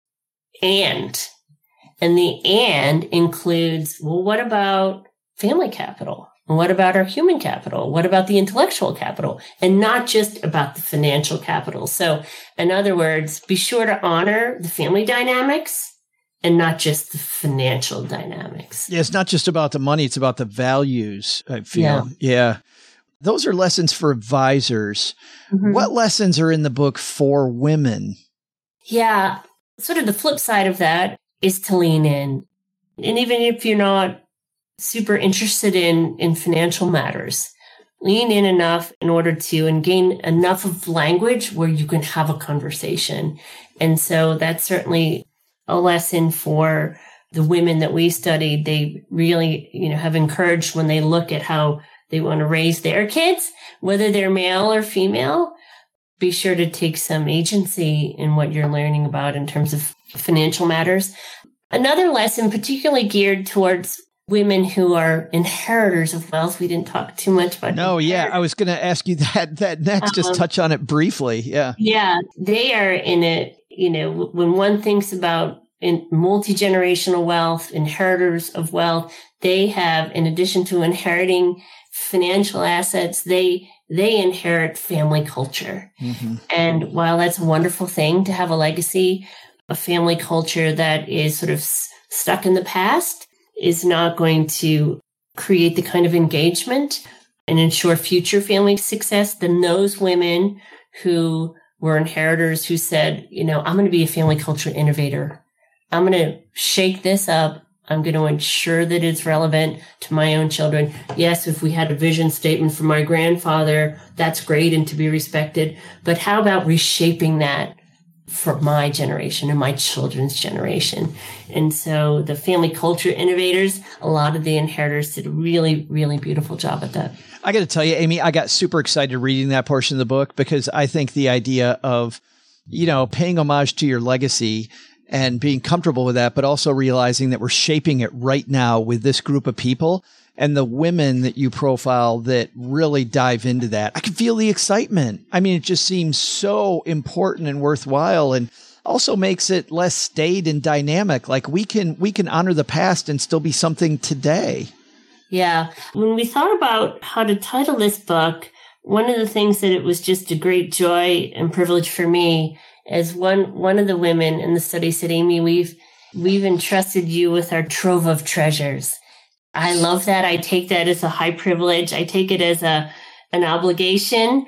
and. And the and includes, well, what about family capital? And what about our human capital? What about the intellectual capital? And not just about the financial capital. So in other words, be sure to honor the family dynamics and not just the financial dynamics. Yeah, it's not just about the money. It's about the values, I feel. Yeah. yeah. Those are lessons for advisors. Mm-hmm. What lessons are in the book for women? Yeah. Sort of the flip side of that is to lean in. And even if you're not super interested in, in financial matters, lean in enough in order to and gain enough of language where you can have a conversation. And so that's certainly a lesson for the women that we studied. They really, you know, have encouraged when they look at how they want to raise their kids, whether they're male or female, be sure to take some agency in what you're learning about in terms of financial matters. Another lesson particularly geared towards women who are inheritors of wealth. We didn't talk too much about. No, yeah, I was going to ask you that that next. Just um, touch on it briefly. Yeah, yeah, they are in it. You know, when one thinks about in multi-generational wealth, inheritors of wealth, they have, in addition to inheriting financial assets, they they inherit family culture. Mm-hmm. And while that's a wonderful thing to have a legacy, a family culture that is sort of s- stuck in the past is not going to create the kind of engagement and ensure future family success than those women who were inheritors who said, you know, I'm going to be a family culture innovator. I'm going to shake this up. I'm going to ensure that it's relevant to my own children. Yes, if we had a vision statement from my grandfather, that's great and to be respected. But how about reshaping that for my generation and my children's generation? And so the family culture innovators, a lot of the inheritors did a really, really beautiful job at that. I got to tell you, Amy, I got super excited reading that portion of the book because I think the idea of, you know, paying homage to your legacy and being comfortable with that, but also realizing that we're shaping it right now with this group of people and the women that you profile that really dive into that. I can feel the excitement. I mean, it just seems so important and worthwhile, and also makes it less staid and dynamic. Like we can, we can honor the past and still be something today. Yeah. When we thought about how to title this book, one of the things that it was just a great joy and privilege for me as one, one of the women in the study said, Amy, we've, we've entrusted you with our trove of treasures. I love that. I take that as a high privilege. I take it as a, an obligation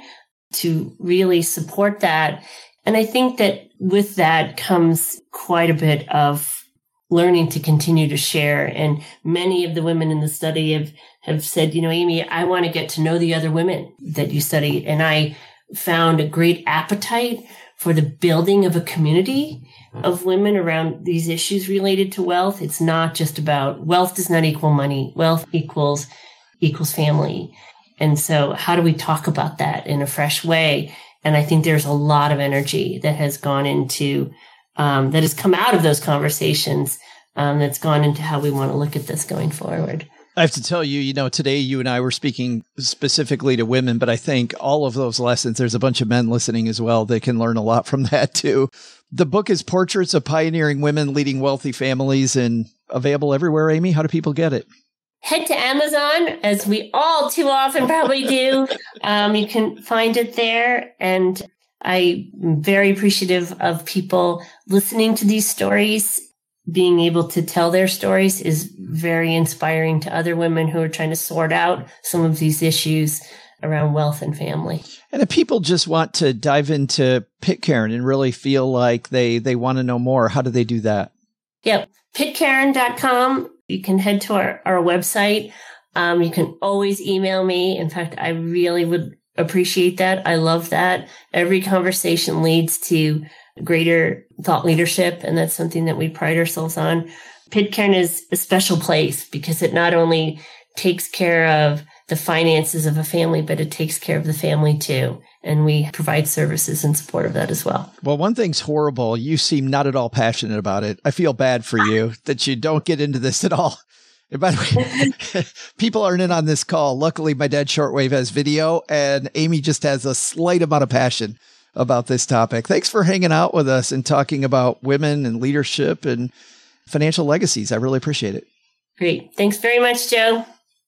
to really support that. And I think that with that comes quite a bit of learning to continue to share. And many of the women in the study have, have said, you know, Amy, I want to get to know the other women that you studied. And I found a great appetite for the building of a community of women around these issues related to wealth. It's not just about wealth does not equal money. Wealth equals, equals family. And so how do we talk about that in a fresh way? And I think there's a lot of energy that has gone into, um, that has come out of those conversations, um, that's gone into how we want to look at this going forward. I have to tell you, you know, today you and I were speaking specifically to women, but I think all of those lessons, there's a bunch of men listening as well. They can learn a lot from that too. The book is Portraits of Pioneering Women Leading Wealthy Families and available everywhere. Amy, how do people get it? Head to Amazon, as we all too often probably do. Um, you can find it there. And I'm very appreciative of people listening to these stories. Being able to tell their stories is very inspiring to other women who are trying to sort out some of these issues around wealth and family. And if people just want to dive into Pitcairn and really feel like they, they want to know more, how do they do that? Yep. pitcairn dot com. You can head to our, our website. Um, you can always email me. In fact, I really would appreciate that. I love that. Every conversation leads to greater thought leadership, and that's something that we pride ourselves on. Pitcairn is a special place because it not only takes care of the finances of a family, but it takes care of the family too. And we provide services in support of that as well. Well, one thing's horrible. You seem not at all passionate about it. I feel bad for you that you don't get into this at all. And by the way, people aren't in on this call. Luckily, my dad shortwave has video, and Amy just has a slight amount of passion about this topic. Thanks for hanging out with us and talking about women and leadership and financial legacies. I really appreciate it. Great. Thanks very much, Joe.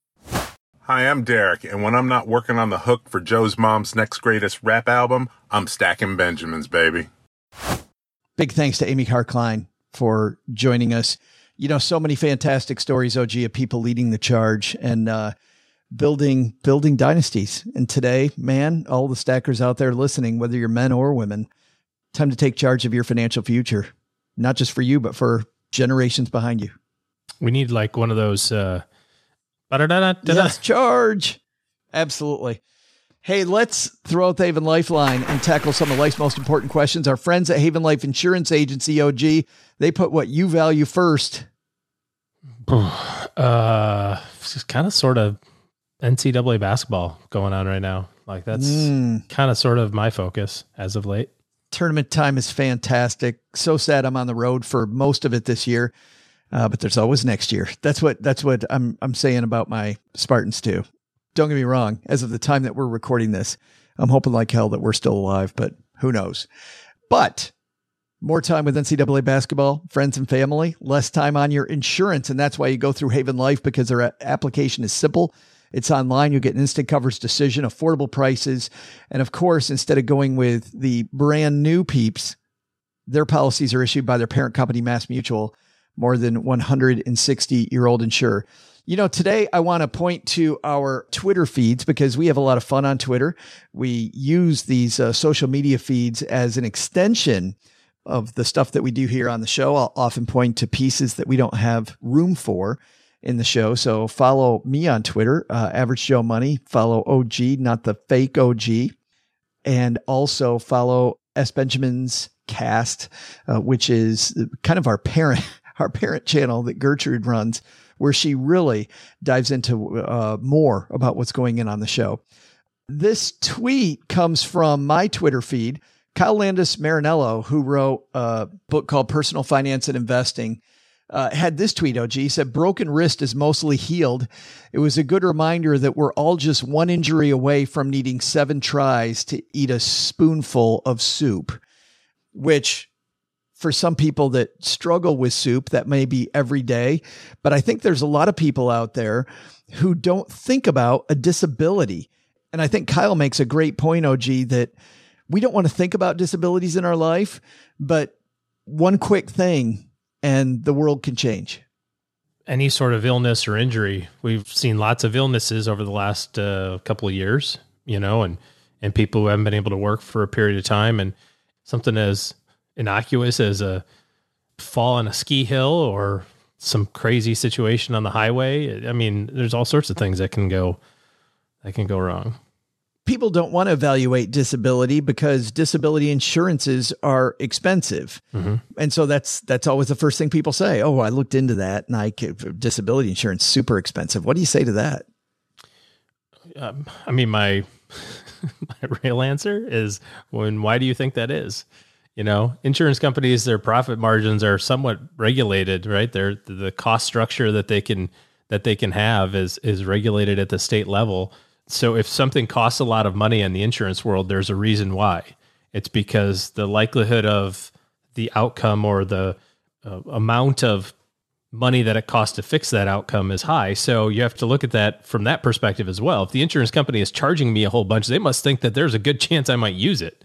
Hi, I'm Derek, and when I'm not working on the hook for Joe's mom's next greatest rap album, I'm stacking Benjamins, baby. Big thanks to Amy Carr-Klein for joining us. You know, so many fantastic stories, O G, of people leading the charge and uh, building building dynasties. And today, man, all the stackers out there listening, whether you're men or women, time to take charge of your financial future, not just for you, but for generations behind you. We need like one of those... Uh, Yes, charge. Absolutely. Hey, let's throw out the Haven Lifeline and tackle some of life's most important questions. Our friends at Haven Life Insurance Agency, O G, they put what you value first. Uh, it's kind of sort of N C double A basketball going on right now. Like that's mm. kind of sort of my focus as of late. Tournament time is fantastic. So sad I'm on the road for most of it this year, uh, but there's always next year. That's what that's what I'm I'm saying about my Spartans too. Don't get me wrong. As of the time that we're recording this, I'm hoping like hell that we're still alive, but who knows? But more time with N C double A basketball, friends and family, less time on your insurance. And that's why you go through Haven Life, because their a- application is simple. It's online. You get an instant coverage decision, affordable prices. And of course, instead of going with the brand new peeps, their policies are issued by their parent company, Mass Mutual, more than one hundred sixty year old insurer. You know, today I want to point to our Twitter feeds because we have a lot of fun on Twitter. We use these uh, social media feeds as an extension of the stuff that we do here on the show. I'll often point to pieces that we don't have room for in the show. So follow me on Twitter, uh, Average Joe Money. Follow O G, not the fake O G. And also follow S. Benjamin's Cast, uh, which is kind of our parent, our parent channel that Gertrude runs, where she really dives into uh, more about what's going in on the show. This tweet comes from my Twitter feed. Kyle Landis Marinello, who wrote a book called Personal Finance and Investing, uh, had this tweet, O G. He said, broken wrist is mostly healed. It was a good reminder that we're all just one injury away from needing seven tries to eat a spoonful of soup, which for some people that struggle with soup, that may be every day. But I think there's a lot of people out there who don't think about a disability. And I think Kyle makes a great point, O G, that we don't want to think about disabilities in our life, but one quick thing and the world can change. Any sort of illness or injury. We've seen lots of illnesses over the last uh, couple of years, you know, and, and people who haven't been able to work for a period of time, and something as innocuous as a fall on a ski hill or some crazy situation on the highway. I mean, there's all sorts of things that can go, that can go wrong. People don't want to evaluate disability because disability insurances are expensive. Mm-hmm. And so that's, that's always the first thing people say. Oh, I looked into that and I could, disability insurance, super expensive. What do you say to that? Um, I mean, my, my real answer is, when, why do you think that is? You know, insurance companies, their profit margins are somewhat regulated, right? They're, the cost structure that they can, that they can have is, is regulated at the state level. So if something costs a lot of money in the insurance world, there's a reason why. It's because the likelihood of the outcome or the uh, amount of money that it costs to fix that outcome is high. So you have to look at that from that perspective as well. If the insurance company is charging me a whole bunch, they must think that there's a good chance I might use it.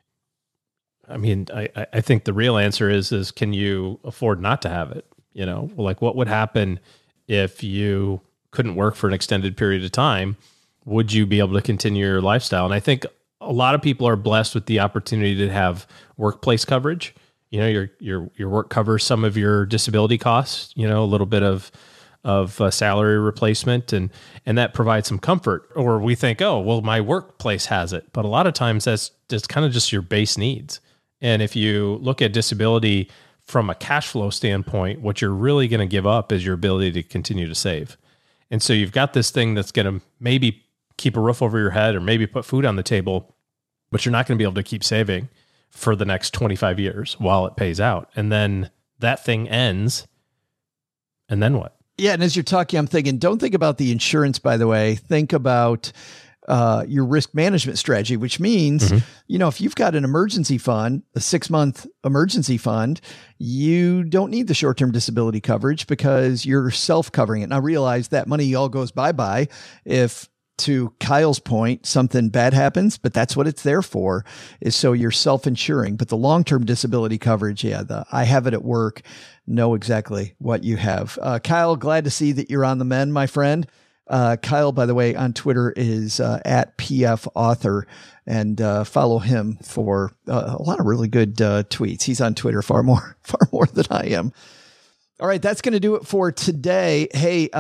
I mean, I, I think the real answer is, is can you afford not to have it? You know, like what would happen if you couldn't work for an extended period of time? Would you be able to continue your lifestyle? And I think a lot of people are blessed with the opportunity to have workplace coverage. You know, your your your work covers some of your disability costs, you know, a little bit of of uh, salary replacement, and and that provides some comfort. Or we think, oh, well, my workplace has it. But a lot of times that's just kind of just your base needs. And if you look at disability from a cash flow standpoint, what you're really going to give up is your ability to continue to save. And so you've got this thing that's going to maybe keep a roof over your head or maybe put food on the table, but you're not going to be able to keep saving for the next twenty-five years while it pays out. And then that thing ends. And then what? Yeah. And as you're talking, I'm thinking, don't think about the insurance, by the way. Think about uh, your risk management strategy, which means, mm-hmm. you know, if you've got an emergency fund, a six month emergency fund, you don't need the short-term disability coverage because you're self-covering it. Now realize that money all goes bye-bye if, to Kyle's point, something bad happens, but that's what it's there for, is so you're self-insuring. But the long-term disability coverage, yeah, the I have it at work, know exactly what you have. Uh, Kyle, glad to see that you're on the mend, my friend. Uh, Kyle, by the way, on Twitter is uh, at P F Author, and uh, follow him for uh, a lot of really good uh, tweets. He's on Twitter far more, far more than I am. All right, that's going to do it for today. Hey, uh,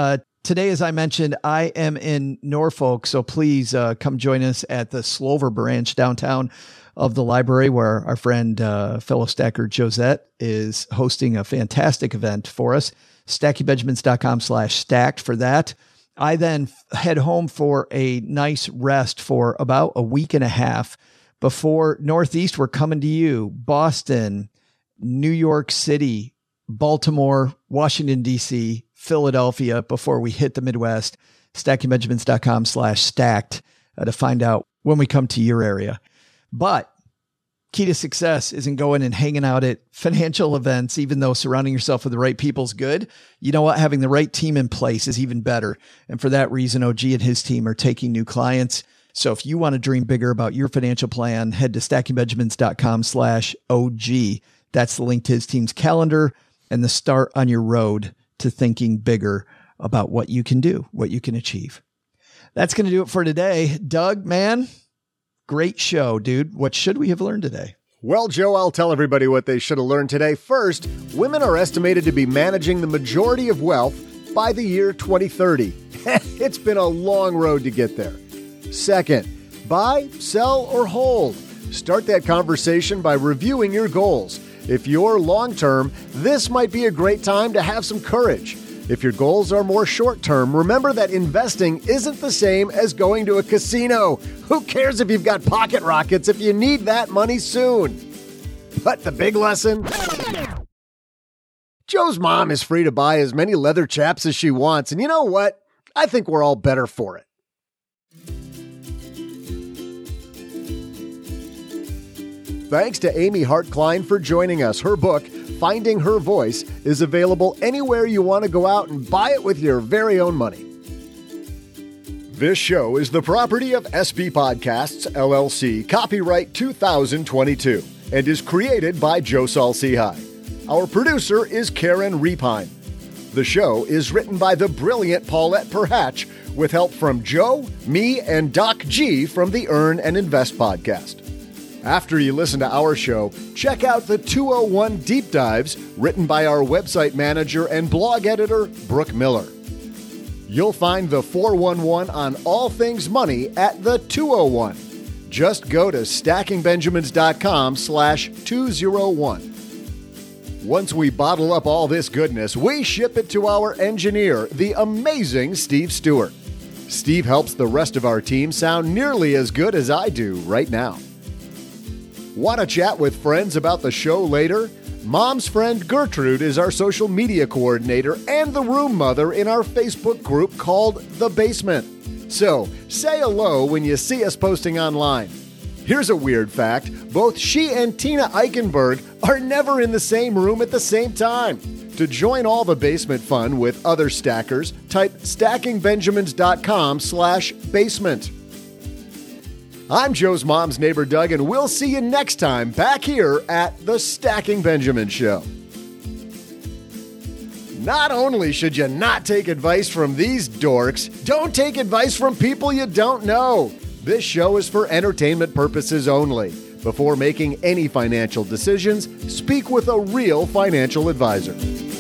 today, as I mentioned, I am in Norfolk, so please uh, come join us at the Slover branch downtown of the library, where our friend, uh, fellow stacker Josette is hosting a fantastic event for us. stacking benjamins dot com slash stacked for that. I then head home for a nice rest for about a week and a half before Northeast. We're coming to you, Boston, New York City, Baltimore, Washington, D C, Philadelphia, before we hit the Midwest. stacking benjamins dot com slash stacked uh, to find out when we come to your area. But key to success isn't going and hanging out at financial events, even though surrounding yourself with the right people is good. You know what? Having the right team in place is even better. And for that reason, O G and his team are taking new clients. So if you want to dream bigger about your financial plan, head to stacking benjamins dot com slash O G. That's the link to his team's calendar and the start on your road to thinking bigger about what you can do, what you can achieve. That's going to do it for today. Doug, man, great show, dude. What should we have learned today? Well, Joe, I'll tell everybody what they should have learned today. First, women are estimated to be managing the majority of wealth by the year twenty thirty. It's been a long road to get there. Second, buy, sell, or hold. Start that conversation by reviewing your goals. If you're long-term, this might be a great time to have some courage. If your goals are more short-term, remember that investing isn't the same as going to a casino. Who cares if you've got pocket rockets if you need that money soon? But the big lesson? Joe's mom is free to buy as many leather chaps as she wants, and you know what? I think we're all better for it. Thanks to Amy Hart Klein for joining us. Her book, Finding Her Voice, is available anywhere you want to go out and buy it with your very own money. This show is the property of S B Podcasts, L L C, copyright two thousand twenty-two, and is created by Joe Saul-Sehy. Our producer is Karen Repine. The show is written by the brilliant Paulette Perhatch, with help from Joe, me, and Doc G from the Earn and Invest podcast. After you listen to our show, check out the two oh one Deep Dives, written by our website manager and blog editor, Brooke Miller. You'll find the four one one on all things money at the two oh one. Just go to stacking benjamins dot com slash two oh one. Once we bottle up all this goodness, we ship it to our engineer, the amazing Steve Stewart. Steve helps the rest of our team sound nearly as good as I do right now. Want to chat with friends about the show later? Mom's friend Gertrude is our social media coordinator and the room mother in our Facebook group called The Basement. So, say hello when you see us posting online. Here's a weird fact. Both she and Tina Eichenberg are never in the same room at the same time. To join all the basement fun with other stackers, type stacking benjamins dot com slash basement. I'm Joe's mom's neighbor, Doug, and we'll see you next time back here at the Stacking Benjamin Show. Not only should you not take advice from these dorks, don't take advice from people you don't know. This show is for entertainment purposes only. Before making any financial decisions, speak with a real financial advisor.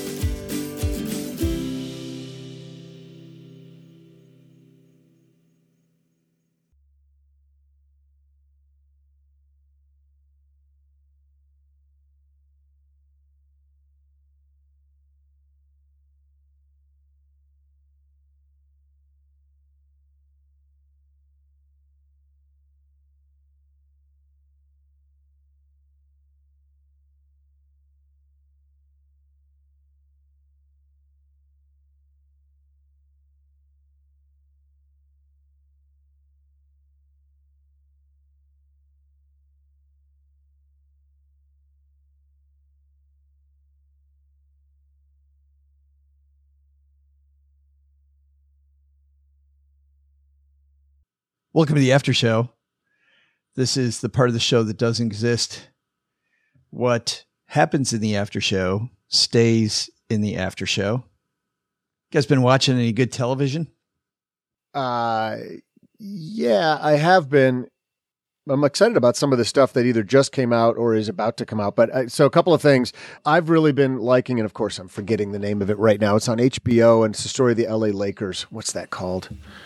Welcome to the after show. This is the part of the show that doesn't exist. What happens in the after show stays in the after show. You guys been watching any good television? Uh, yeah, I have been. I'm excited about some of the stuff that either just came out or is about to come out. But uh, so a couple of things I've really been liking, and of course I'm forgetting the name of it right now. It's on H B O, and it's the story of the L A Lakers. What's that called?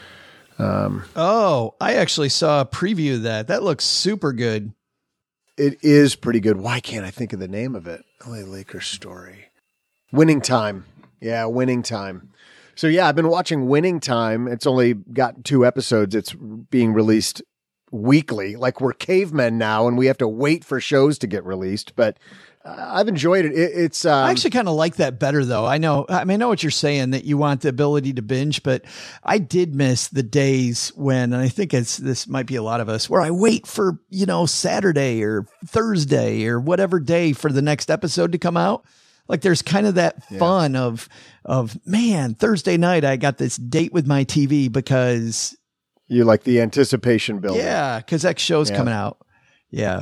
Um, oh, I actually saw a preview of that. That looks super good. It is pretty good. Why can't I think of the name of it? L A Lakers story. Winning Time. Yeah, Winning Time. So yeah, I've been watching Winning Time. It's only got two episodes. It's being released weekly. Like we're cavemen now and we have to wait for shows to get released, but uh, I've enjoyed it. it it's um, I actually kind of like that better though. I know, I mean, I know what you're saying, that you want the ability to binge, but I did miss the days when, and I think it's, this might be a lot of us, where I wait for, you know, Saturday or Thursday or whatever day for the next episode to come out. Like there's kind of that Yeah. fun of, of man, Thursday night, I got this date with my T V because you like the anticipation building. yeah, cause that show's Yeah. coming out. Yeah.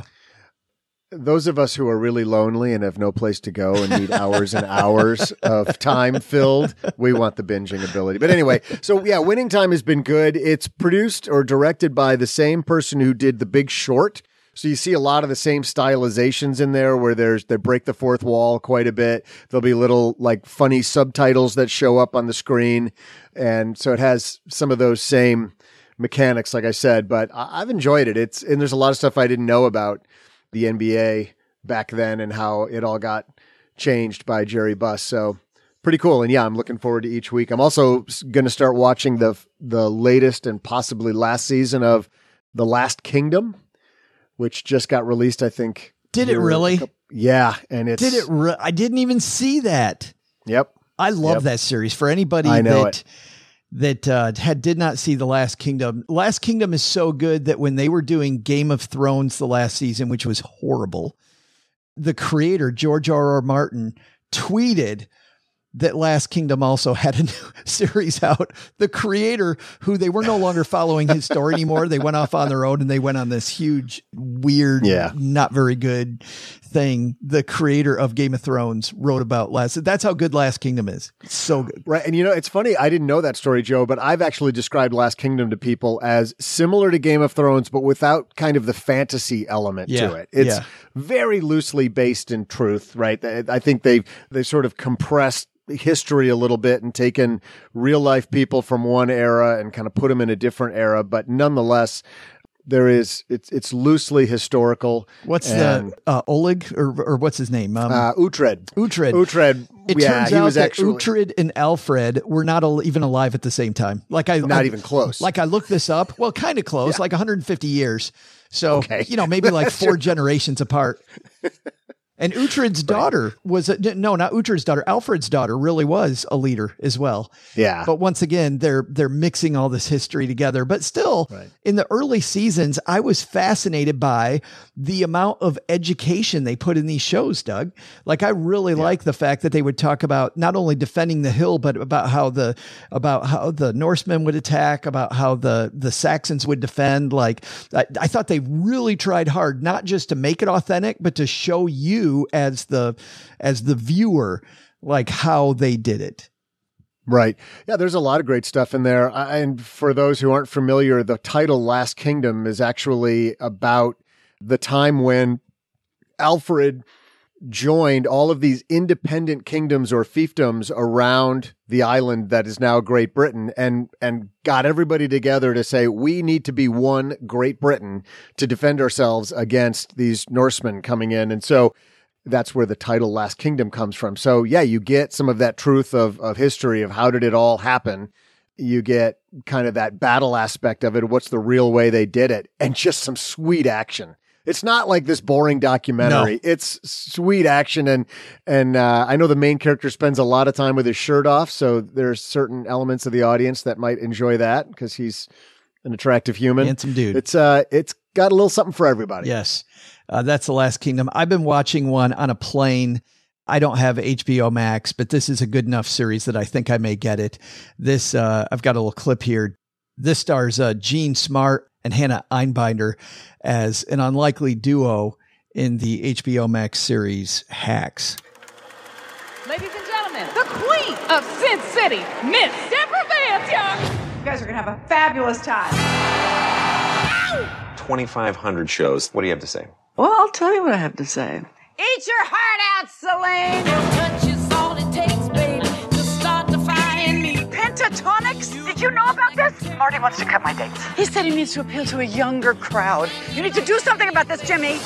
Those of us who are really lonely and have no place to go and need hours and hours of time filled, we want the binging ability. But anyway, so yeah, Winning Time has been good. It's produced or directed by the same person who did The Big Short. So you see a lot of the same stylizations in there where there's, they break the fourth wall quite a bit. There'll be little like funny subtitles that show up on the screen. And so it has some of those same mechanics, like I said, but I- I've enjoyed it. It's, and there's a lot of stuff I didn't know about the N B A back then and how it all got changed by Jerry Buss. So pretty cool. And yeah, I'm looking forward to each week. I'm also going to start watching the, the latest and possibly last season of The Last Kingdom, which just got released, I think. Did it here- really? Yeah. And it's, Did it? Re- I didn't even see that. Yep. I love Yep. that series. For anybody I know that it. that uh, had did not see The Last Kingdom, Last Kingdom is so good that when they were doing Game of Thrones the last season, which was horrible, the creator George R. R. Martin tweeted that Last Kingdom also had a new series out. The creator, who they were no longer following his story anymore, they went off on their own and they went on this huge, weird, Yeah. not very good thing. The creator of Game of Thrones wrote about Last. That's how good Last Kingdom is. It's so good. Right. And you know, it's funny. I didn't know that story, Joe, but I've actually described Last Kingdom to people as similar to Game of Thrones, but without kind of the fantasy element Yeah, to it. It's yeah. very loosely based in truth, right? I think they've, they sort of compressed history a little bit and taken real life people from one era and kind of put them in a different era. But nonetheless, there is, it's, it's loosely historical. What's and, the uh, Oleg or or what's his name? Um, uh, Uhtred. Uhtred. Uhtred. It yeah, turns he out was that actually Uhtred and Alfred were not al- even alive at the same time. Like I, not I- even close. Like I looked this up. Well, kind of close, Yeah. like one hundred fifty years. So Okay. you know, maybe like four generations apart. And Uhtred's daughter was a, no, not Uhtred's daughter. Alfred's daughter really was a leader as well. Yeah. But once again, they're they're mixing all this history together. But still, Right. in the early seasons, I was fascinated by the amount of education they put in these shows, Doug. Like I really like the fact that they would talk about not only defending the hill, but about how the about how the Norsemen would attack, about how the the Saxons would defend. Like I, I thought they really tried hard, not just to make it authentic, but to show you as the as the viewer, like how they did it. Right. Yeah, there's a lot of great stuff in there. I- And for those who aren't familiar, the title Last Kingdom is actually about the time when Alfred joined all of these independent kingdoms or fiefdoms around the island that is now Great Britain and, and got everybody together to say, we need to be one Great Britain to defend ourselves against these Norsemen coming in. And so that's where the title Last Kingdom comes from. So yeah, you get some of that truth of, of history of how did it all happen. You get kind of that battle aspect of it. What's the real way they did it? And just some sweet action. It's not like this boring documentary. No. It's sweet action. And, and, uh, I know the main character spends a lot of time with his shirt off. So there's certain elements of the audience that might enjoy that because he's an attractive human. Handsome dude. It's, uh, it's got a little something for everybody. Yes. Uh, that's The Last Kingdom. I've been watching one on a plane. I don't have H B O Max, but this is a good enough series that I think I may get it. This, uh, I've got a little clip here. This stars uh, Gene Smart and Hannah Einbinder as an unlikely duo in the H B O Max series Hacks. Ladies and gentlemen, the queen of Sin City, Miss Deborah Vance, y'all. You guys are going to have a fabulous time. twenty-five hundred shows. What do you have to say? Well, I'll tell you what I have to say. Eat your heart out, Celine. Your touch is all it takes, baby, to start defying me. Pentatonics? Did you know about this? Marty wants to cut my dates. He said he needs to appeal to a younger crowd. You need to do something about this, Jimmy.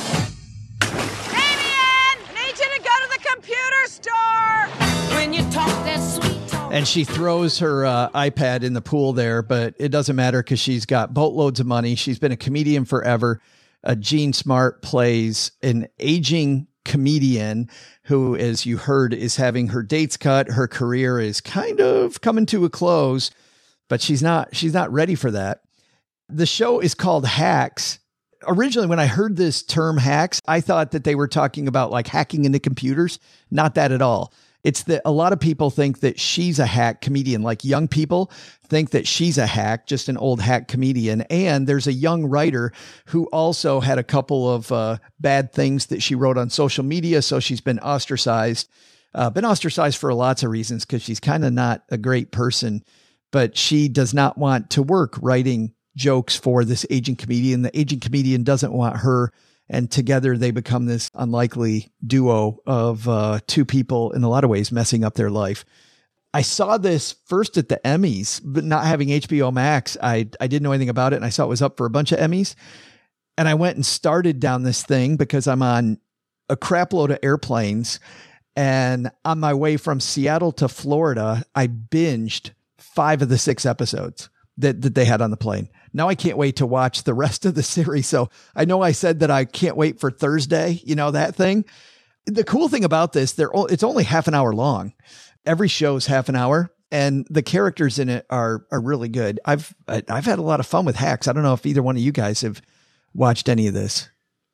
Damien, need you to go to the computer store. When you talk that sweet talk. And she throws her uh, iPad in the pool there, but it doesn't matter because she's got boatloads of money. She's been a comedian forever. Uh, Jean Smart plays an aging comedian who, as you heard, is having her dates cut. Her career is kind of coming to a close, but she's not, she's not ready for that. The show is called Hacks. Originally, when I heard this term hacks, I thought that they were talking about like hacking into computers. Not that at all. It's that a lot of people think that she's a hack comedian, like young people think that she's a hack, just an old hack comedian. And there's a young writer who also had a couple of uh, bad things that she wrote on social media. So she's been ostracized, uh, been ostracized for lots of reasons because she's kind of not a great person, but she does not want to work writing jokes for this aging comedian. The aging comedian doesn't want her. And together they become this unlikely duo of uh, two people in a lot of ways messing up their life. I saw this first at the Emmys, but not having H B O Max, I, I didn't know anything about it. And I saw it was up for a bunch of Emmys. And I went and started down this thing because I'm on a crap load of airplanes. And on my way from Seattle to Florida, I binged five of the six episodes that, that they had on the plane. Now I can't wait to watch the rest of the series. So I know I said that I can't wait for Thursday, you know, that thing. The cool thing about this, they're it's only half an hour long. Every show's half an hour and the characters in it are are really good. I've I've had a lot of fun with Hacks. I don't know if either one of you guys have watched any of this.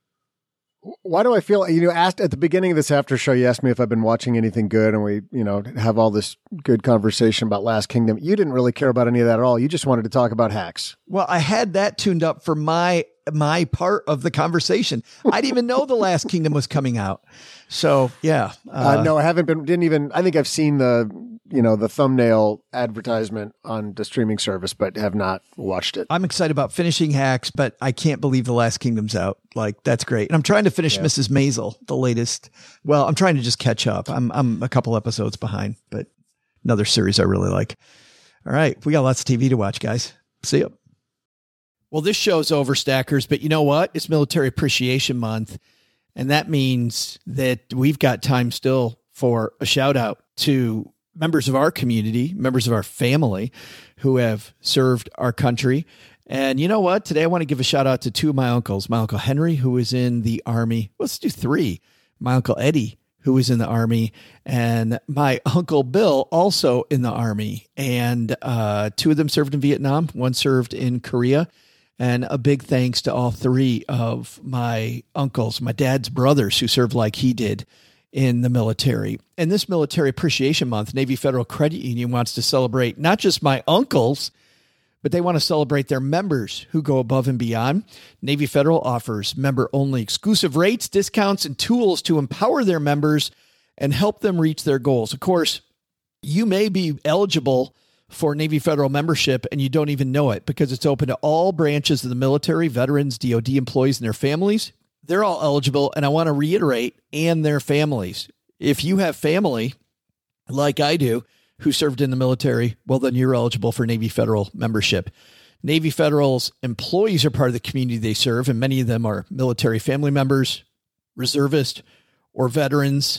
Why do I feel, you know, asked at the beginning of this after show, you asked me if I've been watching anything good and we, you know, have all this good conversation about Last Kingdom. You didn't really care about any of that at all. You just wanted to talk about Hacks. Well, I had that tuned up for my, my part of the conversation. I didn't even know The Last Kingdom was coming out. So yeah. Uh, uh, no, I haven't been, didn't even, I think I've seen the, you know, the thumbnail advertisement on the streaming service, but have not watched it. I'm excited about finishing Hacks, but I can't believe The Last Kingdom's out. Like, that's great. And I'm trying to finish yeah. Missus Maisel, the latest. Well, I'm trying to just catch up. I'm, I'm a couple episodes behind, but another series I really like. All right. We got lots of T V to watch, guys. See you. Well, this show's over, Stackers, but you know what? It's Military Appreciation Month. And that means that we've got time still for a shout out to members of our community, members of our family who have served our country. And you know what? Today I want to give a shout out to two of my uncles, my Uncle Henry, who was in the Army. Let's do three. My Uncle Eddie, who was in the Army, and my Uncle Bill, also in the Army. And uh, two of them served in Vietnam. One served in Korea. And a big thanks to all three of my uncles, my dad's brothers who served like he did in the military. And this Military Appreciation Month, Navy Federal Credit Union wants to celebrate not just my uncles, but they want to celebrate their members who go above and beyond. Navy Federal offers member-only exclusive rates, discounts, and tools to empower their members and help them reach their goals. Of course, you may be eligible for Navy Federal membership and you don't even know it because it's open to all branches of the military, veterans, D O D employees, and their families. They're all eligible, and I want to reiterate, and their families. If you have family, like I do, who served in the military, well, then you're eligible for Navy Federal membership. Navy Federal's employees are part of the community they serve, and many of them are military family members, reservists, or veterans.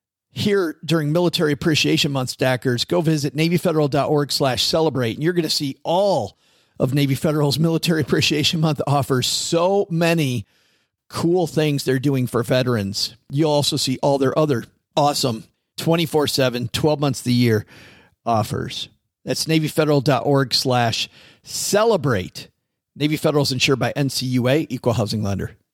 Here during Military Appreciation Month, Stackers, go visit NavyFederal.org slash celebrate, and you're going to see all of Navy Federal's Military Appreciation Month offers so many cool things they're doing for veterans. You'll also see all their other awesome twenty-four seven, twelve months of the year offers. That's NavyFederal.org slash celebrate. Navy Federal is insured by N C U A, Equal Housing Lender.